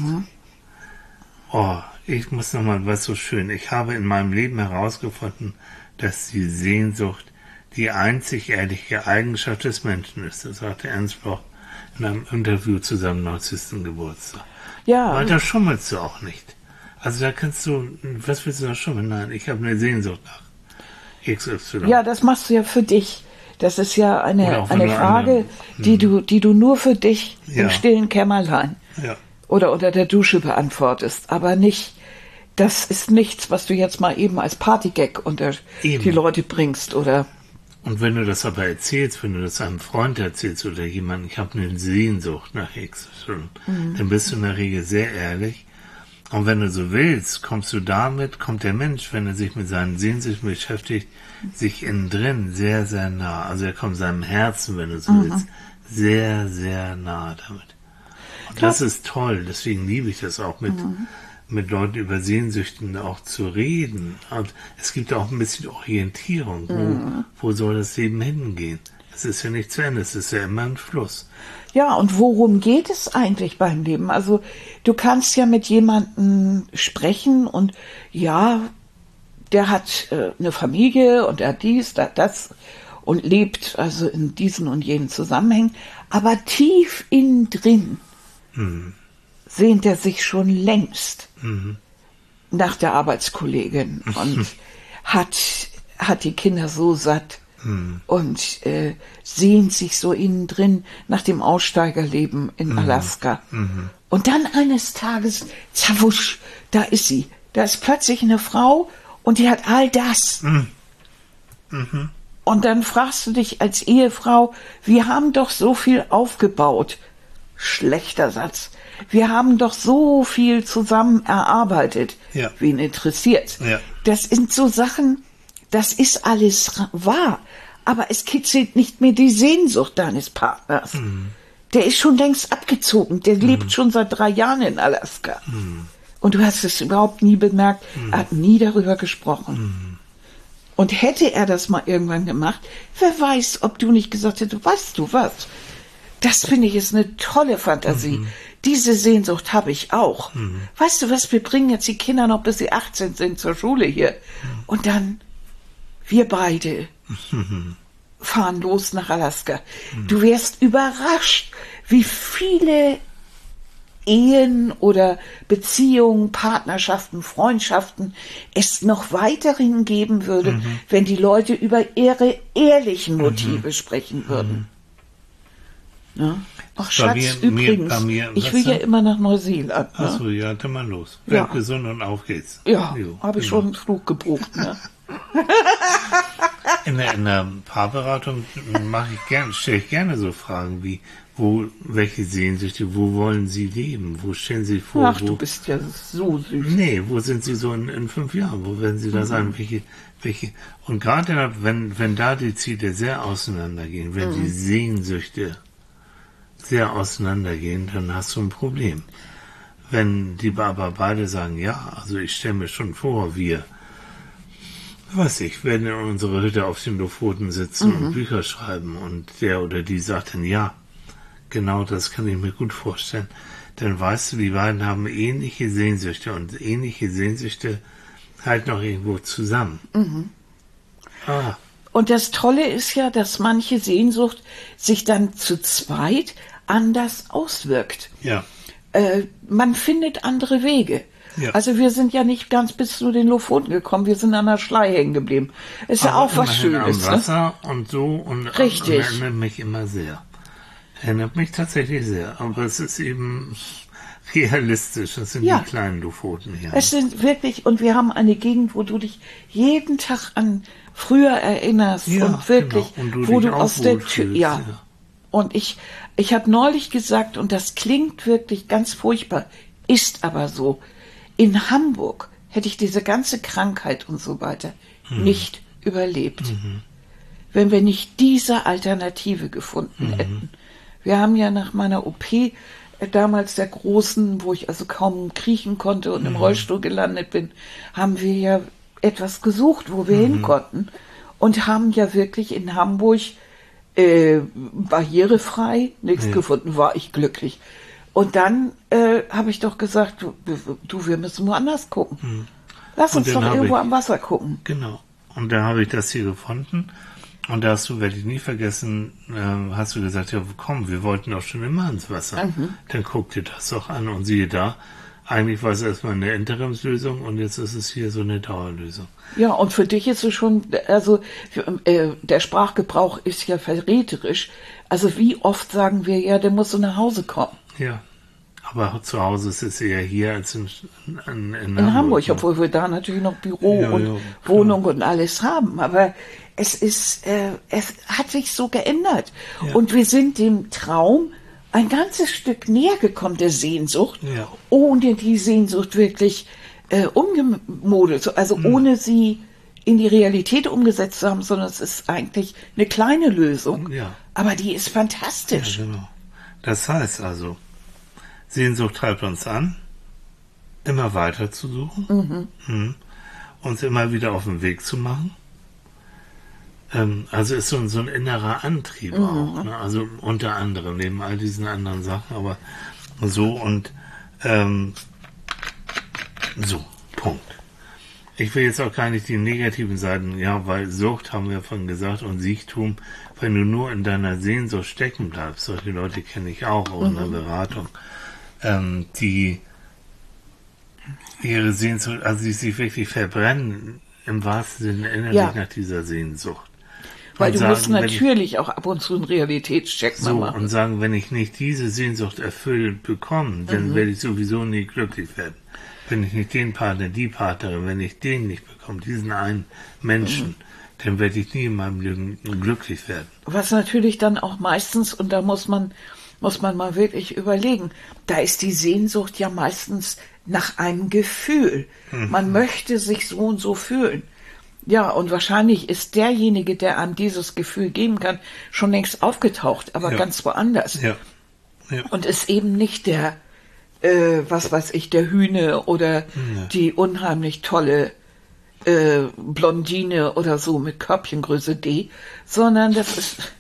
Oh, ich muss nochmal, was so schön. Ich habe in meinem Leben herausgefunden, dass die Sehnsucht die einzig ehrliche Eigenschaft des Menschen ist. Das sagte Ernst Bloch in einem Interview zu seinem 90. Geburtstag. Ja. Weil da schummelst du auch nicht. Also da kannst du, was willst du da schummeln? Nein, ich habe eine Sehnsucht nach XY. Ja, das machst du ja für dich. Das ist ja eine Frage, die du nur für dich im stillen Kämmerlein oder unter der Dusche beantwortest. Aber nicht, das ist nichts, was du jetzt mal eben als Partygag unter die Leute bringst, oder? Und wenn du das aber erzählst, wenn du das einem Freund erzählst oder jemandem, ich habe eine Sehnsucht nach XY, dann bist du in der Regel sehr ehrlich. Und wenn du so willst, kommt der Mensch, wenn er sich mit seinen Sehnsüchten beschäftigt, sich innen drin sehr, sehr nah. Also er kommt seinem Herzen, wenn du so willst, sehr, sehr nah damit. Und das ist toll, deswegen liebe ich das auch mit Leuten über Sehnsüchten auch zu reden. Und es gibt auch ein bisschen Orientierung. Wo soll das Leben hingehen? Es ist ja nicht zu Ende, es ist ja immer ein Fluss. Ja, und worum geht es eigentlich beim Leben? Also du kannst ja mit jemandem sprechen und ja, der hat eine Familie und er hat dies, das und lebt also in diesen und jenen Zusammenhängen. Aber tief innen drin sehnt er sich schon längst nach der Arbeitskollegin und hat die Kinder so satt. Und sehnt sich so innen drin nach dem Aussteigerleben in Alaska. Und dann eines Tages, zawusch, da ist sie. Da ist plötzlich eine Frau und die hat all das. Und dann fragst du dich als Ehefrau, wir haben doch so viel aufgebaut. Schlechter Satz. Wir haben doch so viel zusammen erarbeitet. Ja. Wen interessiert? Ja. Das sind so Sachen, das ist alles wahr, aber es kitzelt nicht mehr die Sehnsucht deines Partners. Der ist schon längst abgezogen, der lebt schon seit 3 Jahren in Alaska. Und du hast es überhaupt nie bemerkt, er hat nie darüber gesprochen. Und hätte er das mal irgendwann gemacht, wer weiß, ob du nicht gesagt hättest, weißt du was, das finde ich ist eine tolle Fantasie. Diese Sehnsucht habe ich auch. Weißt du was, wir bringen jetzt die Kinder noch, bis sie 18 sind, zur Schule hier. Und dann wir beide fahren los nach Alaska. Du wärst überrascht, wie viele Ehen oder Beziehungen, Partnerschaften, Freundschaften es noch weiterhin geben würde, wenn die Leute über ihre ehrlichen Motive sprechen würden. Ja? Ach Schatz, übrigens, ich will ja immer nach Neuseeland. Ne? Achso, ja, dann mal los. Werd gesund und auf geht's. Ja, habe ich schon einen Flug gebucht. Ne? In der Paarberatung stelle ich gerne so Fragen wie, welche Sehnsüchte, wo wollen Sie leben? Wo stellen Sie sich vor? Ach, du bist ja so süß. Nee, wo sind Sie so in 5 Jahren? Wo werden Sie da sein? Welche? Und gerade wenn da die Ziele sehr auseinandergehen, wenn die Sehnsüchte sehr auseinandergehen, dann hast du ein Problem. Wenn die aber beide sagen, ja, also ich stelle mir schon vor, wir werden in unserer Hütte auf den Lofoten sitzen und Bücher schreiben und der oder die sagt dann, ja, genau das kann ich mir gut vorstellen, dann weißt du, die beiden haben ähnliche Sehnsüchte und ähnliche Sehnsüchte halten auch irgendwo zusammen. Und das Tolle ist ja, dass manche Sehnsucht sich dann zu zweit anders auswirkt. Ja. Man findet andere Wege. Ja. Also wir sind ja nicht ganz bis zu den Lofoten gekommen, wir sind an der Schlei hängen geblieben. Ist ja auch was Schönes. Am Wasser und so und richtig. Erinnert mich immer sehr. Erinnert mich tatsächlich sehr. Aber es ist eben realistisch. Das sind die kleinen Lofoten hier. Es sind wirklich, und wir haben eine Gegend, wo du dich jeden Tag an früher erinnerst und wirklich, genau. Und wo dich du auch aus der Tür, wohlfühlst, ja. Und ich habe neulich gesagt, und das klingt wirklich ganz furchtbar, ist aber so, in Hamburg hätte ich diese ganze Krankheit und so weiter nicht überlebt, wenn wir nicht diese Alternative gefunden hätten. Wir haben ja nach meiner OP damals der großen, wo ich also kaum kriechen konnte und im Rollstuhl gelandet bin, haben wir ja etwas gesucht, wo wir hin konnten und haben ja wirklich in Hamburg barrierefrei nichts gefunden, war ich glücklich. Und dann habe ich doch gesagt, du, wir müssen woanders gucken. Lass uns doch irgendwo am Wasser gucken. Genau. Und da habe ich das hier gefunden. Und da hast du, werde ich nie vergessen, hast du gesagt, ja komm, wir wollten doch schon immer ins Wasser. Dann guck dir das doch an und siehe da, eigentlich war es erstmal eine Interimslösung und jetzt ist es hier so eine Dauerlösung. Ja, und für dich ist es schon, also der Sprachgebrauch ist ja verräterisch. Also wie oft sagen wir, ja, der muss so nach Hause kommen. Ja, aber zu Hause ist es eher hier als in Hamburg, ne? Obwohl wir da natürlich noch Büro und Wohnung und alles haben. Aber es hat sich so geändert. Ja. Und wir sind dem Traum ein ganzes Stück näher gekommen, der Sehnsucht, ohne die Sehnsucht wirklich umgemodelt, also ohne sie in die Realität umgesetzt zu haben, sondern es ist eigentlich eine kleine Lösung. Ja. Aber die ist fantastisch. Ja, genau. Das heißt also, Sehnsucht treibt uns an, immer weiter zu suchen, uns immer wieder auf den Weg zu machen. Also ist so ein innerer Antrieb auch, ne? Also unter anderem, neben all diesen anderen Sachen, aber so und so, Punkt. Ich will jetzt auch gar nicht die negativen Seiten, ja, weil Sucht, haben wir vorhin gesagt, und Siechtum, wenn du nur in deiner Sehnsucht stecken bleibst, solche Leute kenne ich auch aus einer Beratung, die ihre Sehnsucht, also die sich wirklich verbrennen, im wahrsten Sinne innerlich nach dieser Sehnsucht. Weil du musst natürlich auch ab und zu einen Realitätscheck machen. Und sagen, wenn ich nicht diese Sehnsucht erfüllt bekomme, dann werde ich sowieso nie glücklich werden. Wenn ich nicht den Partner, die Partnerin, wenn ich den nicht bekomme, diesen einen Menschen, dann werde ich nie in meinem Leben glücklich werden. Was natürlich dann auch meistens, und da muss man mal wirklich überlegen, da ist die Sehnsucht ja meistens nach einem Gefühl. Man möchte sich so und so fühlen. Ja, und wahrscheinlich ist derjenige, der einem dieses Gefühl geben kann, schon längst aufgetaucht, aber ganz woanders. Ja. Ja. Und ist eben nicht der, was weiß ich, der Hühne oder die unheimlich tolle Blondine oder so mit Körbchengröße D, sondern das ist,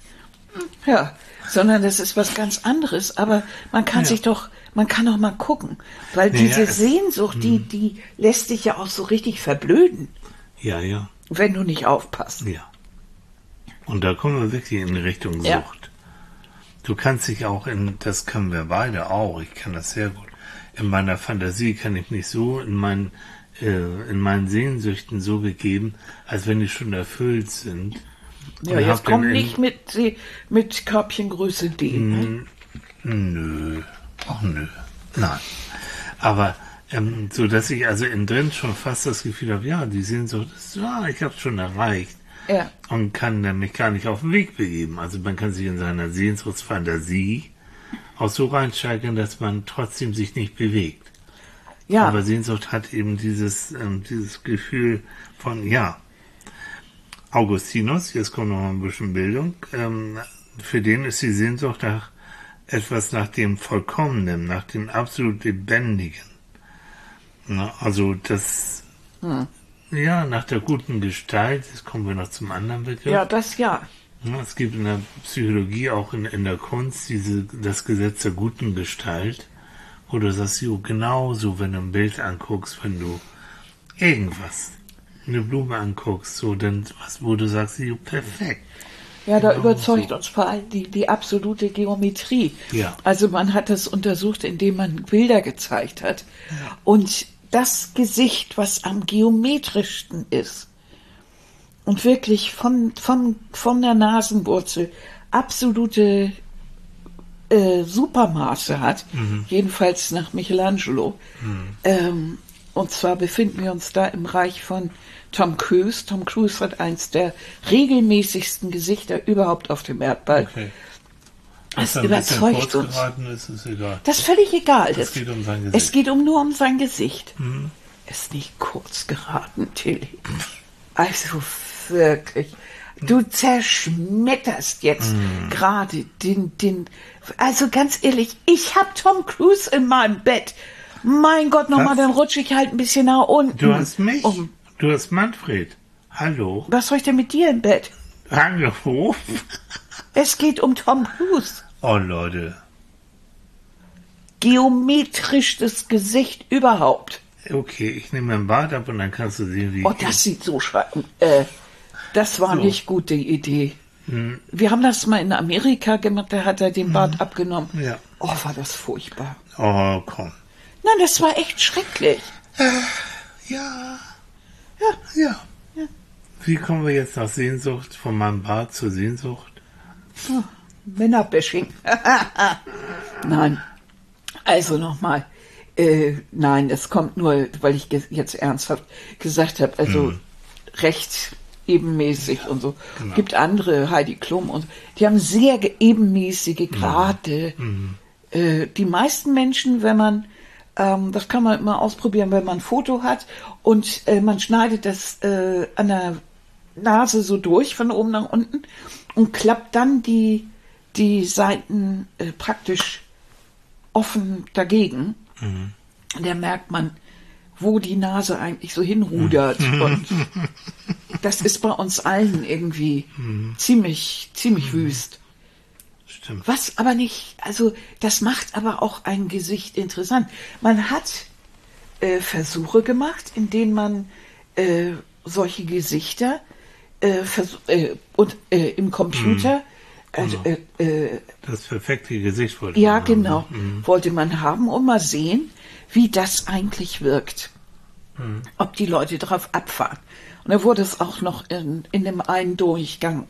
was ganz anderes. Aber man kann man kann doch mal gucken, weil diese Sehnsucht, die lässt dich ja auch so richtig verblöden. Ja, ja. Wenn du nicht aufpasst. Ja. Und da kommen wir wirklich in Richtung Sucht. Ja. Du kannst dich auch das können wir beide auch, ich kann das sehr gut. In meiner Fantasie kann ich mich so in meinen Sehnsüchten so begeben, als wenn die schon erfüllt sind. Ja, jetzt komm nicht mit Körbchengröße D. Nö. Ach nö. Nein. Aber so dass ich also innen drin schon fast das Gefühl habe, ja, die Sehnsucht ist, ich habe es schon erreicht. Ja. Und kann dann mich gar nicht auf den Weg begeben. Also man kann sich in seiner Sehnsuchtsfantasie auch so reinsteigern, dass man trotzdem sich nicht bewegt. Ja. Aber Sehnsucht hat eben dieses Gefühl von, Augustinus, jetzt kommt noch ein bisschen Bildung, für den ist die Sehnsucht nach etwas, nach dem Vollkommenen, nach dem absolut Lebendigen. Also das, nach der guten Gestalt, jetzt kommen wir noch zum anderen Begriff. Ja, das ja. Es gibt in der Psychologie, auch in der Kunst, das Gesetz der guten Gestalt, wo du sagst, genauso, wenn du ein Bild anguckst, wenn du irgendwas, eine Blume anguckst, so, dann wo du sagst, perfekt. Ja, da überzeugt uns vor allem die absolute Geometrie. Ja. Also man hat das untersucht, indem man Bilder gezeigt hat. Ja. Und das Gesicht, was am geometrischsten ist und wirklich von der Nasenwurzel absolute Supermaße hat, jedenfalls nach Michelangelo, Und zwar befinden wir uns da im Reich von Tom Cruise. Tom Cruise hat eins der regelmäßigsten Gesichter überhaupt auf dem Erdball. Okay. Das überzeugt uns. Ist egal. Das ist völlig egal. Es geht um sein Gesicht. Es geht nur um sein Gesicht. Ist nicht kurz geraten, Tilly. Also wirklich. Du zerschmetterst jetzt gerade also ganz ehrlich, ich habe Tom Cruise in meinem Bett. Mein Gott, nochmal, dann rutsche ich halt ein bisschen nach unten. Du hast mich. Du hast Manfred. Hallo. Was soll ich denn mit dir im Bett? Hallo. Es geht um Tom Cruise. Oh, Leute. Geometrischstes Gesicht überhaupt. Okay, ich nehme mein Bart ab und dann kannst du sehen, wie... Oh, das sieht so das war nicht gute Idee. Wir haben das mal in Amerika gemacht, da hat er den Bart abgenommen. Ja. Oh, war das furchtbar. Oh, komm. Nein, das war echt schrecklich. Ja. Wie kommen wir jetzt nach Sehnsucht, von meinem Bart zur Sehnsucht? Oh, Männerbashing. Nein. Also nochmal. Nein, das kommt nur, weil ich jetzt ernsthaft gesagt habe, also recht ebenmäßig und so. Genau. Gibt andere, Heidi Klum und die haben sehr ebenmäßige Grade. Die meisten Menschen, wenn man, das kann man immer ausprobieren, wenn man ein Foto hat und man schneidet das an der Nase so durch, von oben nach unten und klappt dann die Seiten praktisch offen dagegen. Da merkt man, wo die Nase eigentlich so hinrudert. Und das ist bei uns allen irgendwie ziemlich wüst. Stimmt. Was aber nicht, also das macht aber auch ein Gesicht interessant. Man hat Versuche gemacht, in denen man solche Gesichter im Computer das perfekte Gesicht wollte man haben. Genau, wollte man haben und mal sehen, wie das eigentlich wirkt. Ob die Leute drauf abfahren. Und da wurde es auch noch in dem einen Durchgang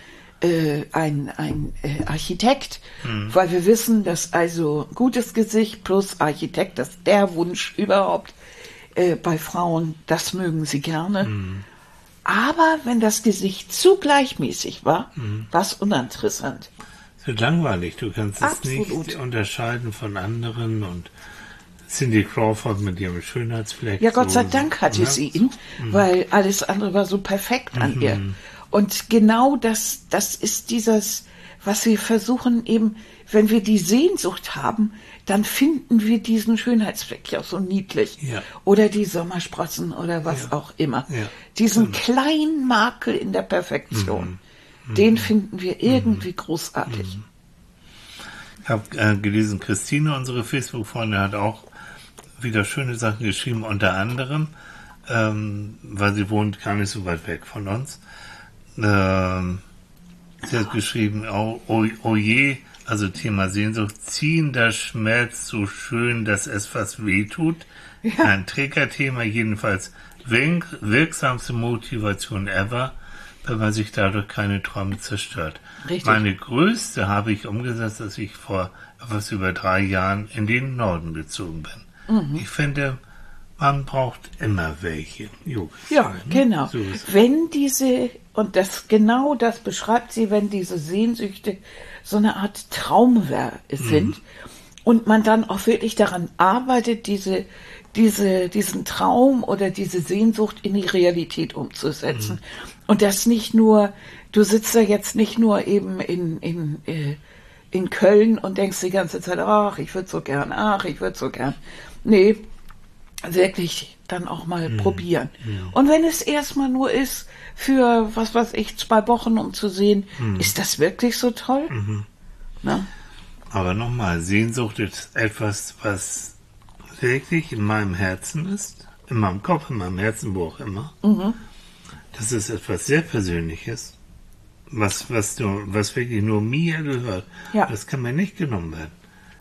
ein Architekt, weil wir wissen, dass also gutes Gesicht plus Architekt, das ist der Wunsch überhaupt bei Frauen, das mögen sie gerne. Aber wenn das Gesicht zu gleichmäßig war, war es uninteressant. Es wird langweilig, du kannst es nicht unterscheiden von anderen und Cindy Crawford mit ihrem Schönheitsfleck. Ja, Gott sei Dank hatte sie ihn, weil alles andere war so perfekt an ihr. Und genau das ist dieses, was wir versuchen eben, wenn wir die Sehnsucht haben, dann finden wir diesen Schönheitsfleck ja so niedlich. Ja. Oder die Sommersprossen oder was auch immer. Ja. Diesen kleinen Makel in der Perfektion, den finden wir irgendwie großartig. Ich habe gelesen, Christine, unsere Facebook-Freundin, hat auch wieder schöne Sachen geschrieben, unter anderem, weil sie wohnt gar nicht so weit weg von uns. Sie hat geschrieben, oh je, also Thema Sehnsucht, ziehender Schmerz so schön, dass es fast wehtut. Ja. Ein Triggerthema, jedenfalls wirksamste Motivation ever, wenn man sich dadurch keine Träume zerstört. Richtig. Meine größte habe ich umgesetzt, dass ich vor etwas über 3 Jahren in den Norden gezogen bin. Ich finde, man braucht immer welche. Ja, genau. So wenn diese, und das beschreibt sie, wenn diese Sehnsüchte so eine Art Traumwerk sind und man dann auch wirklich daran arbeitet, diesen Traum oder diese Sehnsucht in die Realität umzusetzen. Und das nicht nur, du sitzt da jetzt nicht nur eben in Köln und denkst die ganze Zeit, ach, ich würde so gern. Nee, wirklich dann auch mal probieren. Und wenn es erstmal nur ist für, 2 Wochen, um zu sehen, ist das wirklich so toll? Na? Aber nochmal, Sehnsucht ist etwas, was wirklich in meinem Herzen ist, in meinem Kopf, in meinem Herzen, wo auch immer. Das ist etwas sehr Persönliches, was wirklich nur mir gehört. Ja. Das kann mir nicht genommen werden.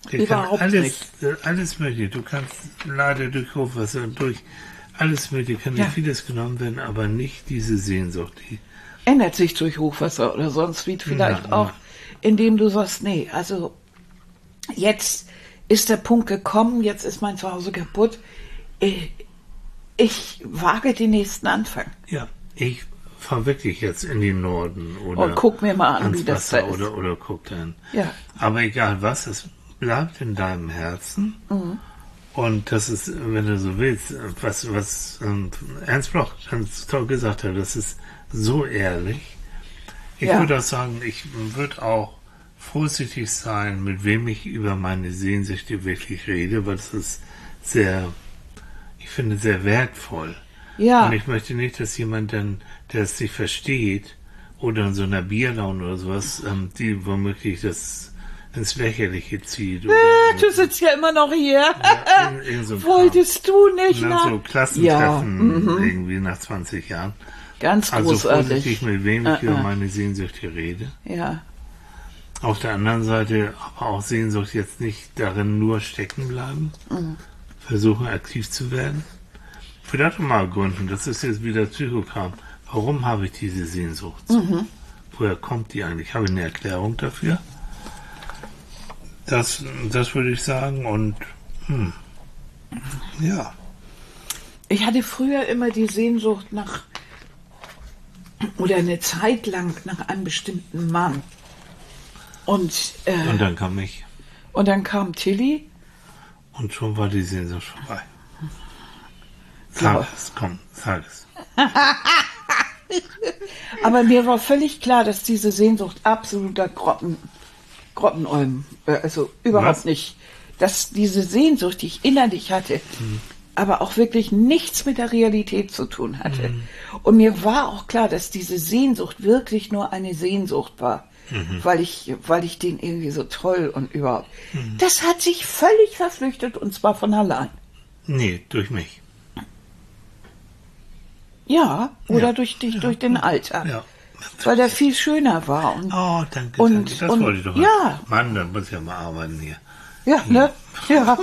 Alles Mögliche. Du kannst leider durch Hochwasser, durch alles Mögliche kann dir vieles genommen werden, aber nicht diese Sehnsucht. Die ändert sich durch Hochwasser oder sonst wie vielleicht auch, indem du sagst, nee, also jetzt ist der Punkt gekommen, jetzt ist mein Zuhause kaputt. ich wage den nächsten Anfang. Ja, ich fahre wirklich jetzt in den Norden oder Und guck mir mal an, ans wie das da Wasser ist. oder guck dann. Ja. Aber egal was, es bleibt in deinem Herzen. Und das ist, wenn du so willst, was Ernst Bloch ganz toll gesagt hat, das ist so ehrlich. Ich Ja. würde auch sagen, ich würde auch vorsichtig sein, mit wem ich über meine Sehnsüchte wirklich rede, weil das ist ich finde, sehr wertvoll. Ja. Und ich möchte nicht, dass jemand dann, der es nicht versteht, oder in so einer Bierlaune oder sowas, die womöglich das ins Lächerliche zieht. Oder Du sitzt ja immer noch hier. ja, in so einem Wolltest du nicht? Kram. So Klassentreffen Ja, irgendwie nach 20 Jahren. Ganz Also vorsichtig, großartig. mit wem ich über meine Sehnsüchte rede. Ja. Auf der anderen Seite aber auch Sehnsucht jetzt nicht darin nur stecken bleiben. Versuchen aktiv zu werden. Vielleicht auch mal gründen, das ist jetzt wieder Psychokram. Warum habe ich diese Sehnsucht? Woher kommt die eigentlich? Habe ich eine Erklärung dafür? Das würde ich sagen und ja. Ich hatte früher immer die Sehnsucht oder eine Zeit lang nach einem bestimmten Mann. Und Und dann kam ich. dann kam Tilly. Und schon war die Sehnsucht vorbei. Ja. Sag es, komm, sag es. Aber mir war völlig klar, dass diese Sehnsucht absoluter Grottenolm, also überhaupt Was? nicht, dass diese Sehnsucht, die ich innerlich hatte, aber auch wirklich nichts mit der Realität zu tun hatte. Und mir war auch klar, dass diese Sehnsucht wirklich nur eine Sehnsucht war, weil ich den irgendwie so toll und überhaupt. Das hat sich völlig verflüchtet und zwar von allein. Nee, durch mich. Ja, oder Ja. durch dich, durch den Alltag. Ja. Weil der viel schöner war. Und, Oh, danke, Und- danke. Das und- wollte ich doch. ja. Mann, dann muss ich ja mal arbeiten hier. ja, ne? Ja.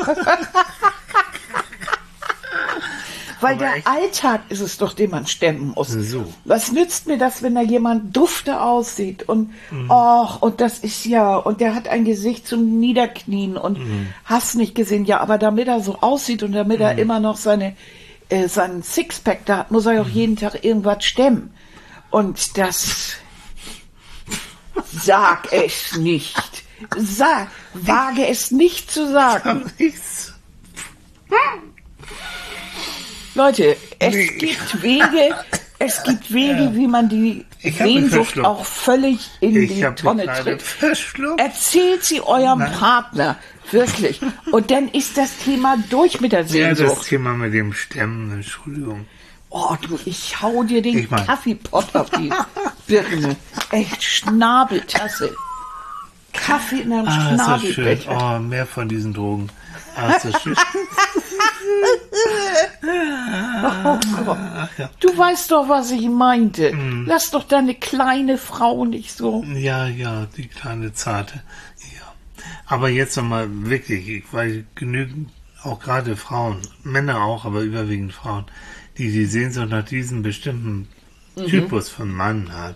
Weil Aber der echt? Alltag ist es doch, den man stemmen muss. So. Was nützt mir das, wenn da jemand dufte aussieht und und das ist ja, und der hat ein Gesicht zum Niederknien und hast nicht gesehen, ja, aber damit er so aussieht und damit er immer noch seinen Sixpack da hat, muss er auch jeden Tag irgendwas stemmen. Und das sag es nicht. Wage es nicht zu sagen. Nichts. Leute, es Nee. gibt Wege, wie man die Ich hab mich Sehnsucht verschluckt. auch völlig in Ich die habe Tonne mich leider tritt. verschluckt. Erzählt sie eurem Nein. Partner, wirklich. Und dann ist das Thema durch mit der Ja, das Sehnsucht. Thema mit dem Stemmen, Entschuldigung. Oh, du, ich hau dir den Ich mein- Kaffeepott auf die Birne. Echt, Schnabeltasse. Kaffee in einem Ah, ist das schön. Schnabelbecher. Oh, mehr von diesen Drogen. Ah, ist das schön. Oh Gott. Du weißt doch, was ich meinte. Lass doch deine kleine Frau nicht so. Ja, die kleine Zarte. Ja. Aber jetzt nochmal wirklich, weil genügend, auch gerade Frauen, Männer auch, aber überwiegend Frauen, die Sehnsucht nach diesem bestimmten Typus von Mann hat.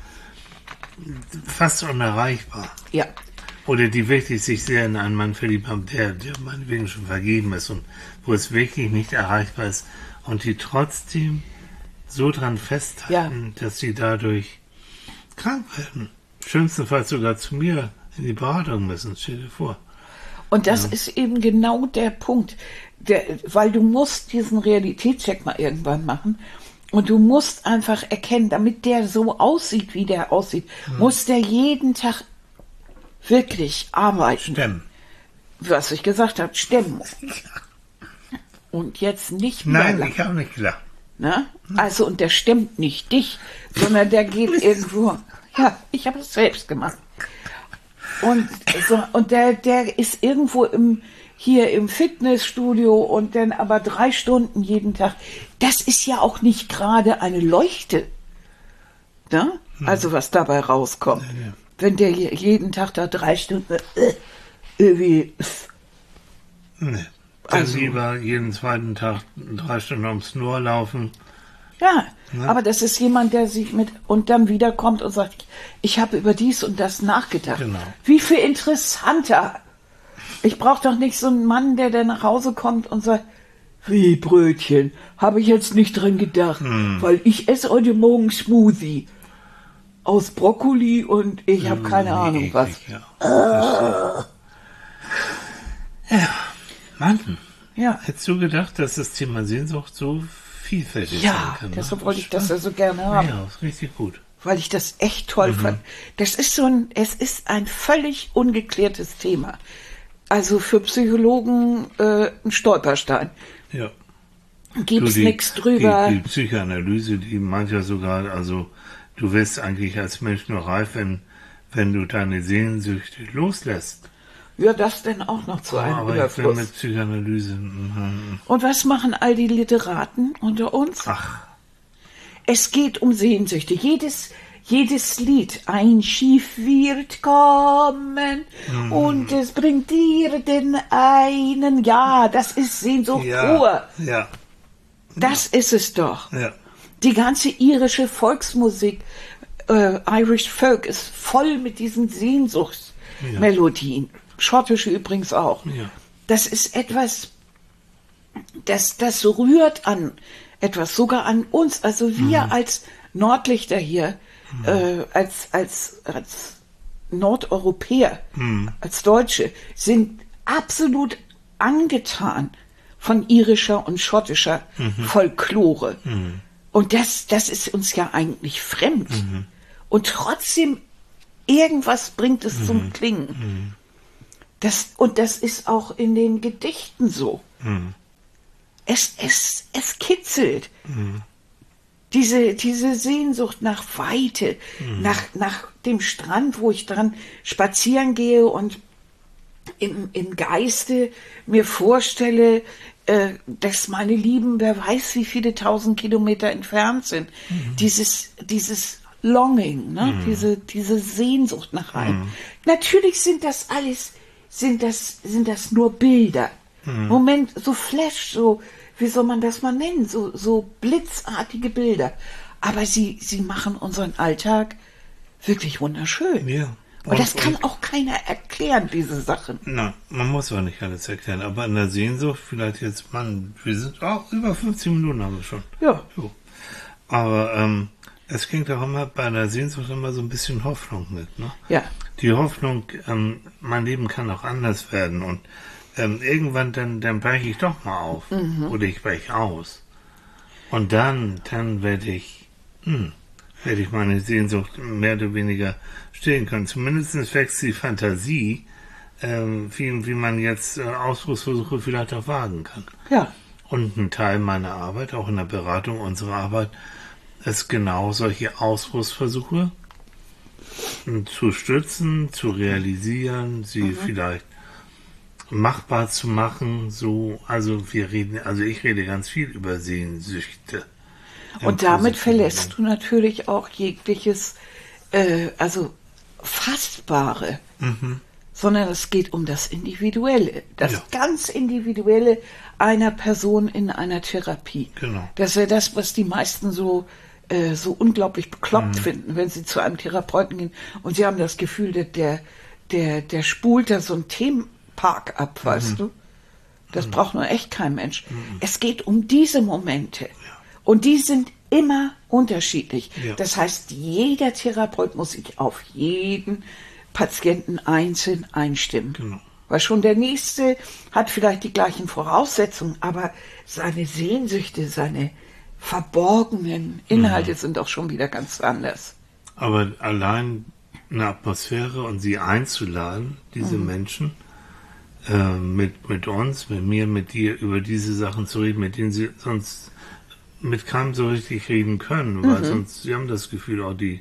Fast unerreichbar. Ja. Oder die wirklich sich sehr in einen Mann verliebt haben, der meinetwegen schon vergeben ist und wo es wirklich nicht erreichbar ist und die trotzdem so dran festhalten, dass sie dadurch krank werden. Schlimmstenfalls sogar zu mir in die Beratung müssen, stell dir vor. Und das ist eben genau der Punkt, weil du musst diesen Realitätscheck mal irgendwann machen und du musst einfach erkennen, damit der so aussieht, wie der aussieht, muss der jeden Tag wirklich arbeiten. Stemmen. Was ich gesagt habe, stemmen. Und jetzt nicht mehr Nein, lang. ich habe nicht gelacht. Ne? Also, und der stemmt nicht dich, sondern der geht irgendwo. Ja, ich habe es selbst gemacht. Und der ist irgendwo hier im Fitnessstudio und dann aber 3 Stunden jeden Tag. Das ist ja auch nicht gerade eine Leuchte. Ne? Also, was dabei rauskommt. Ja. Wenn der jeden Tag da 3 Stunden irgendwie. Nee. Dann Also- lieber jeden zweiten Tag 3 Stunden ums Nur laufen. Ja, Ne? aber das ist jemand, der sich und dann wiederkommt und sagt, ich habe über dies und das nachgedacht. Genau. Wie viel interessanter. Ich brauche doch nicht so einen Mann, der nach Hause kommt und sagt, Wie Brötchen? Habe ich jetzt nicht dran gedacht, weil ich esse heute Morgen Smoothie aus Brokkoli und ich habe keine Ahnung was. Ja. Ja, Mann. Ja. Hättest du gedacht, dass das Thema Sehnsucht so vielfältig sein kann? Ne? Deshalb wollte ich das ja so gerne haben. Ja, ist richtig gut. Weil ich das echt toll fand. Das ist es ist ein völlig ungeklärtes Thema. Also für Psychologen ein Stolperstein. Ja. Gibt's nichts drüber. Die Psychoanalyse, die meint ja sogar, also du wirst eigentlich als Mensch nur reif, wenn du deine Sehnsüchte loslässt. Ja, das denn auch noch zu einem aber Überfluss. ich will mit Psychoanalyse. Und was machen all die Literaten unter uns? Ach. Es geht um Sehnsüchte. Jedes Lied, ein Schiff wird kommen und es bringt dir den einen. Ja, das ist Sehnsucht pur. Ja. Das ist es doch. Ja. Die ganze irische Volksmusik, Irish Folk, ist voll mit diesen Sehnsuchtsmelodien. Schottische übrigens auch. Ja. Das ist etwas, das rührt an etwas, sogar an uns. Also wir als Nordlichter hier, als Nordeuropäer, als Deutsche, sind absolut angetan von irischer und schottischer Folklore. Und das ist uns ja eigentlich fremd. Und trotzdem, irgendwas bringt es zum Klingen. Das ist auch in den Gedichten so. Es kitzelt. Diese Sehnsucht nach Weite, nach dem Strand, wo ich dran spazieren gehe und im Geiste mir vorstelle, dass meine Lieben, wer weiß, wie viele 1000 Kilometer entfernt sind. Dieses Longing, ne? Diese Sehnsucht nach einem. Natürlich sind das alles, sind das nur Bilder. Moment, so Flash, so, wie soll man das mal nennen? So blitzartige Bilder. Aber sie machen unseren Alltag wirklich wunderschön. Ja. Und das kann auch keiner erklären, diese Sachen. Na, man muss auch nicht alles erklären. Aber in der Sehnsucht, vielleicht jetzt, Mann, wir sind auch über 15 Minuten haben wir schon. Ja. So. Aber es klingt auch immer bei der Sehnsucht immer so ein bisschen Hoffnung mit, ne? Ja. Die Hoffnung, mein Leben kann auch anders werden und irgendwann dann breche ich doch mal auf oder ich breche aus. Und dann werde ich meine Sehnsucht mehr oder weniger stillen können. Zumindest wächst die Fantasie, wie man jetzt Ausbruchsversuche vielleicht auch wagen kann. Ja. Und ein Teil meiner Arbeit, auch in der Beratung unserer Arbeit, ist genau solche Ausbruchsversuche zu stützen, zu realisieren, sie vielleicht machbar zu machen. So, also ich rede ganz viel über Sehnsüchte. Und damit verlässt du natürlich auch jegliches, Fassbare. Sondern es geht um das Individuelle, das ganz Individuelle einer Person in einer Therapie. Genau. Das ist ja das, was die meisten so unglaublich bekloppt finden, wenn sie zu einem Therapeuten gehen und sie haben das Gefühl, der spult da so einen Themenpark ab, weißt du? Das braucht nur echt kein Mensch. Es geht um diese Momente. Und die sind immer unterschiedlich. Ja. Das heißt, jeder Therapeut muss sich auf jeden Patienten einzeln einstimmen. Genau. Weil schon der Nächste hat vielleicht die gleichen Voraussetzungen, aber seine Sehnsüchte, seine verborgenen Inhalte sind auch schon wieder ganz anders. Aber allein eine Atmosphäre und sie einzuladen, diese Menschen, mit uns, mit mir, mit dir, über diese Sachen zu reden, mit denen sie sonst mit keinem so richtig reden können, weil sonst, sie haben das Gefühl, auch die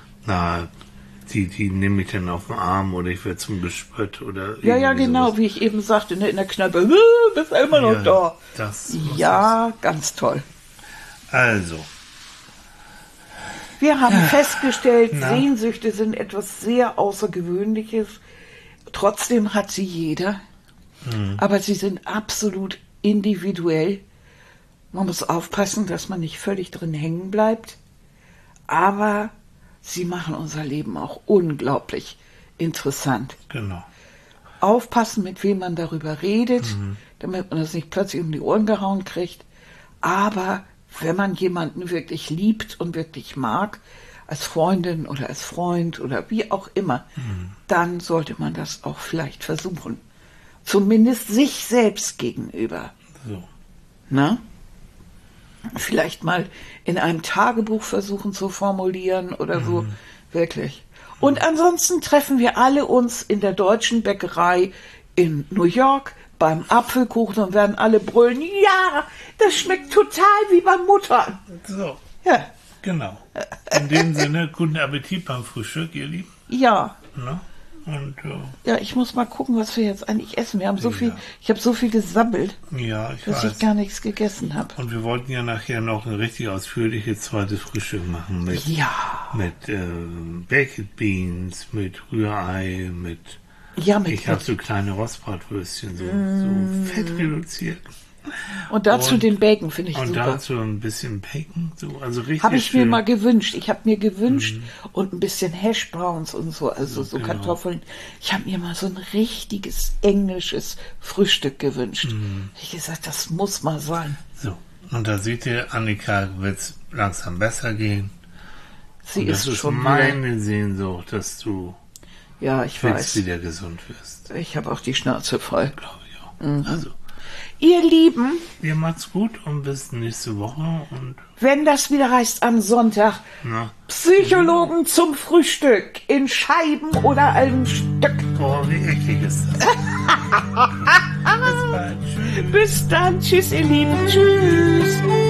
nehme ich dann auf den Arm oder ich werde zum Gespött oder ja, genau, sowas. Wie ich eben sagte, in der Kneipe, bist du immer noch da. Ja, ganz toll. Also. Wir haben festgestellt, Sehnsüchte sind etwas sehr Außergewöhnliches. Trotzdem hat sie jeder. Aber sie sind absolut individuell. Man muss aufpassen, dass man nicht völlig drin hängen bleibt. Aber sie machen unser Leben auch unglaublich interessant. Genau. Aufpassen, mit wem man darüber redet. damit man das nicht plötzlich um die Ohren gehauen kriegt. Aber wenn man jemanden wirklich liebt und wirklich mag, als Freundin oder als Freund oder wie auch immer, dann sollte man das auch vielleicht versuchen. Zumindest sich selbst gegenüber. So. Na? Vielleicht mal in einem Tagebuch versuchen zu formulieren oder so. Wirklich. Und ansonsten treffen wir alle uns in der deutschen Bäckerei in New York beim Apfelkuchen und werden alle brüllen, ja, das schmeckt total wie bei Mutter. So. Ja. Genau. In dem Sinne, guten Appetit beim Frühstück, ihr Lieben. Ja. Na? Und, ja, ich muss mal gucken, was wir jetzt eigentlich essen. Wir haben so viel, ich habe so viel gesammelt, dass ich gar nichts gegessen habe. Und wir wollten ja nachher noch ein richtig ausführliches zweites Frühstück machen mit Baked Beans, mit Rührei, ich habe so kleine Rostbratwürstchen, so fett reduziert. Und dazu den Bacon finde ich super. Und dazu ein bisschen Bacon, also richtig. Habe ich mir mal gewünscht. Ich habe mir gewünscht und ein bisschen Hashbrowns und so, also so Kartoffeln. Ich habe mir mal so ein richtiges englisches Frühstück gewünscht. Ich gesagt, das muss mal sein. So, und da seht ihr, Annika wird es langsam besser gehen. Sie ist das schon ist meine Sehnsucht, dass du wieder gesund wirst. Ich habe auch die Schnauze voll. Glaube ich auch. Also, ihr Lieben, ihr macht's gut und bis nächste Woche. Und wenn das wieder heißt am Sonntag, Psychologen zum Frühstück in Scheiben oder einem Stück. Oh, wie eckig ist das? Bis bald. Tschüss. Bis dann. Tschüss, ihr Lieben. Tschüss.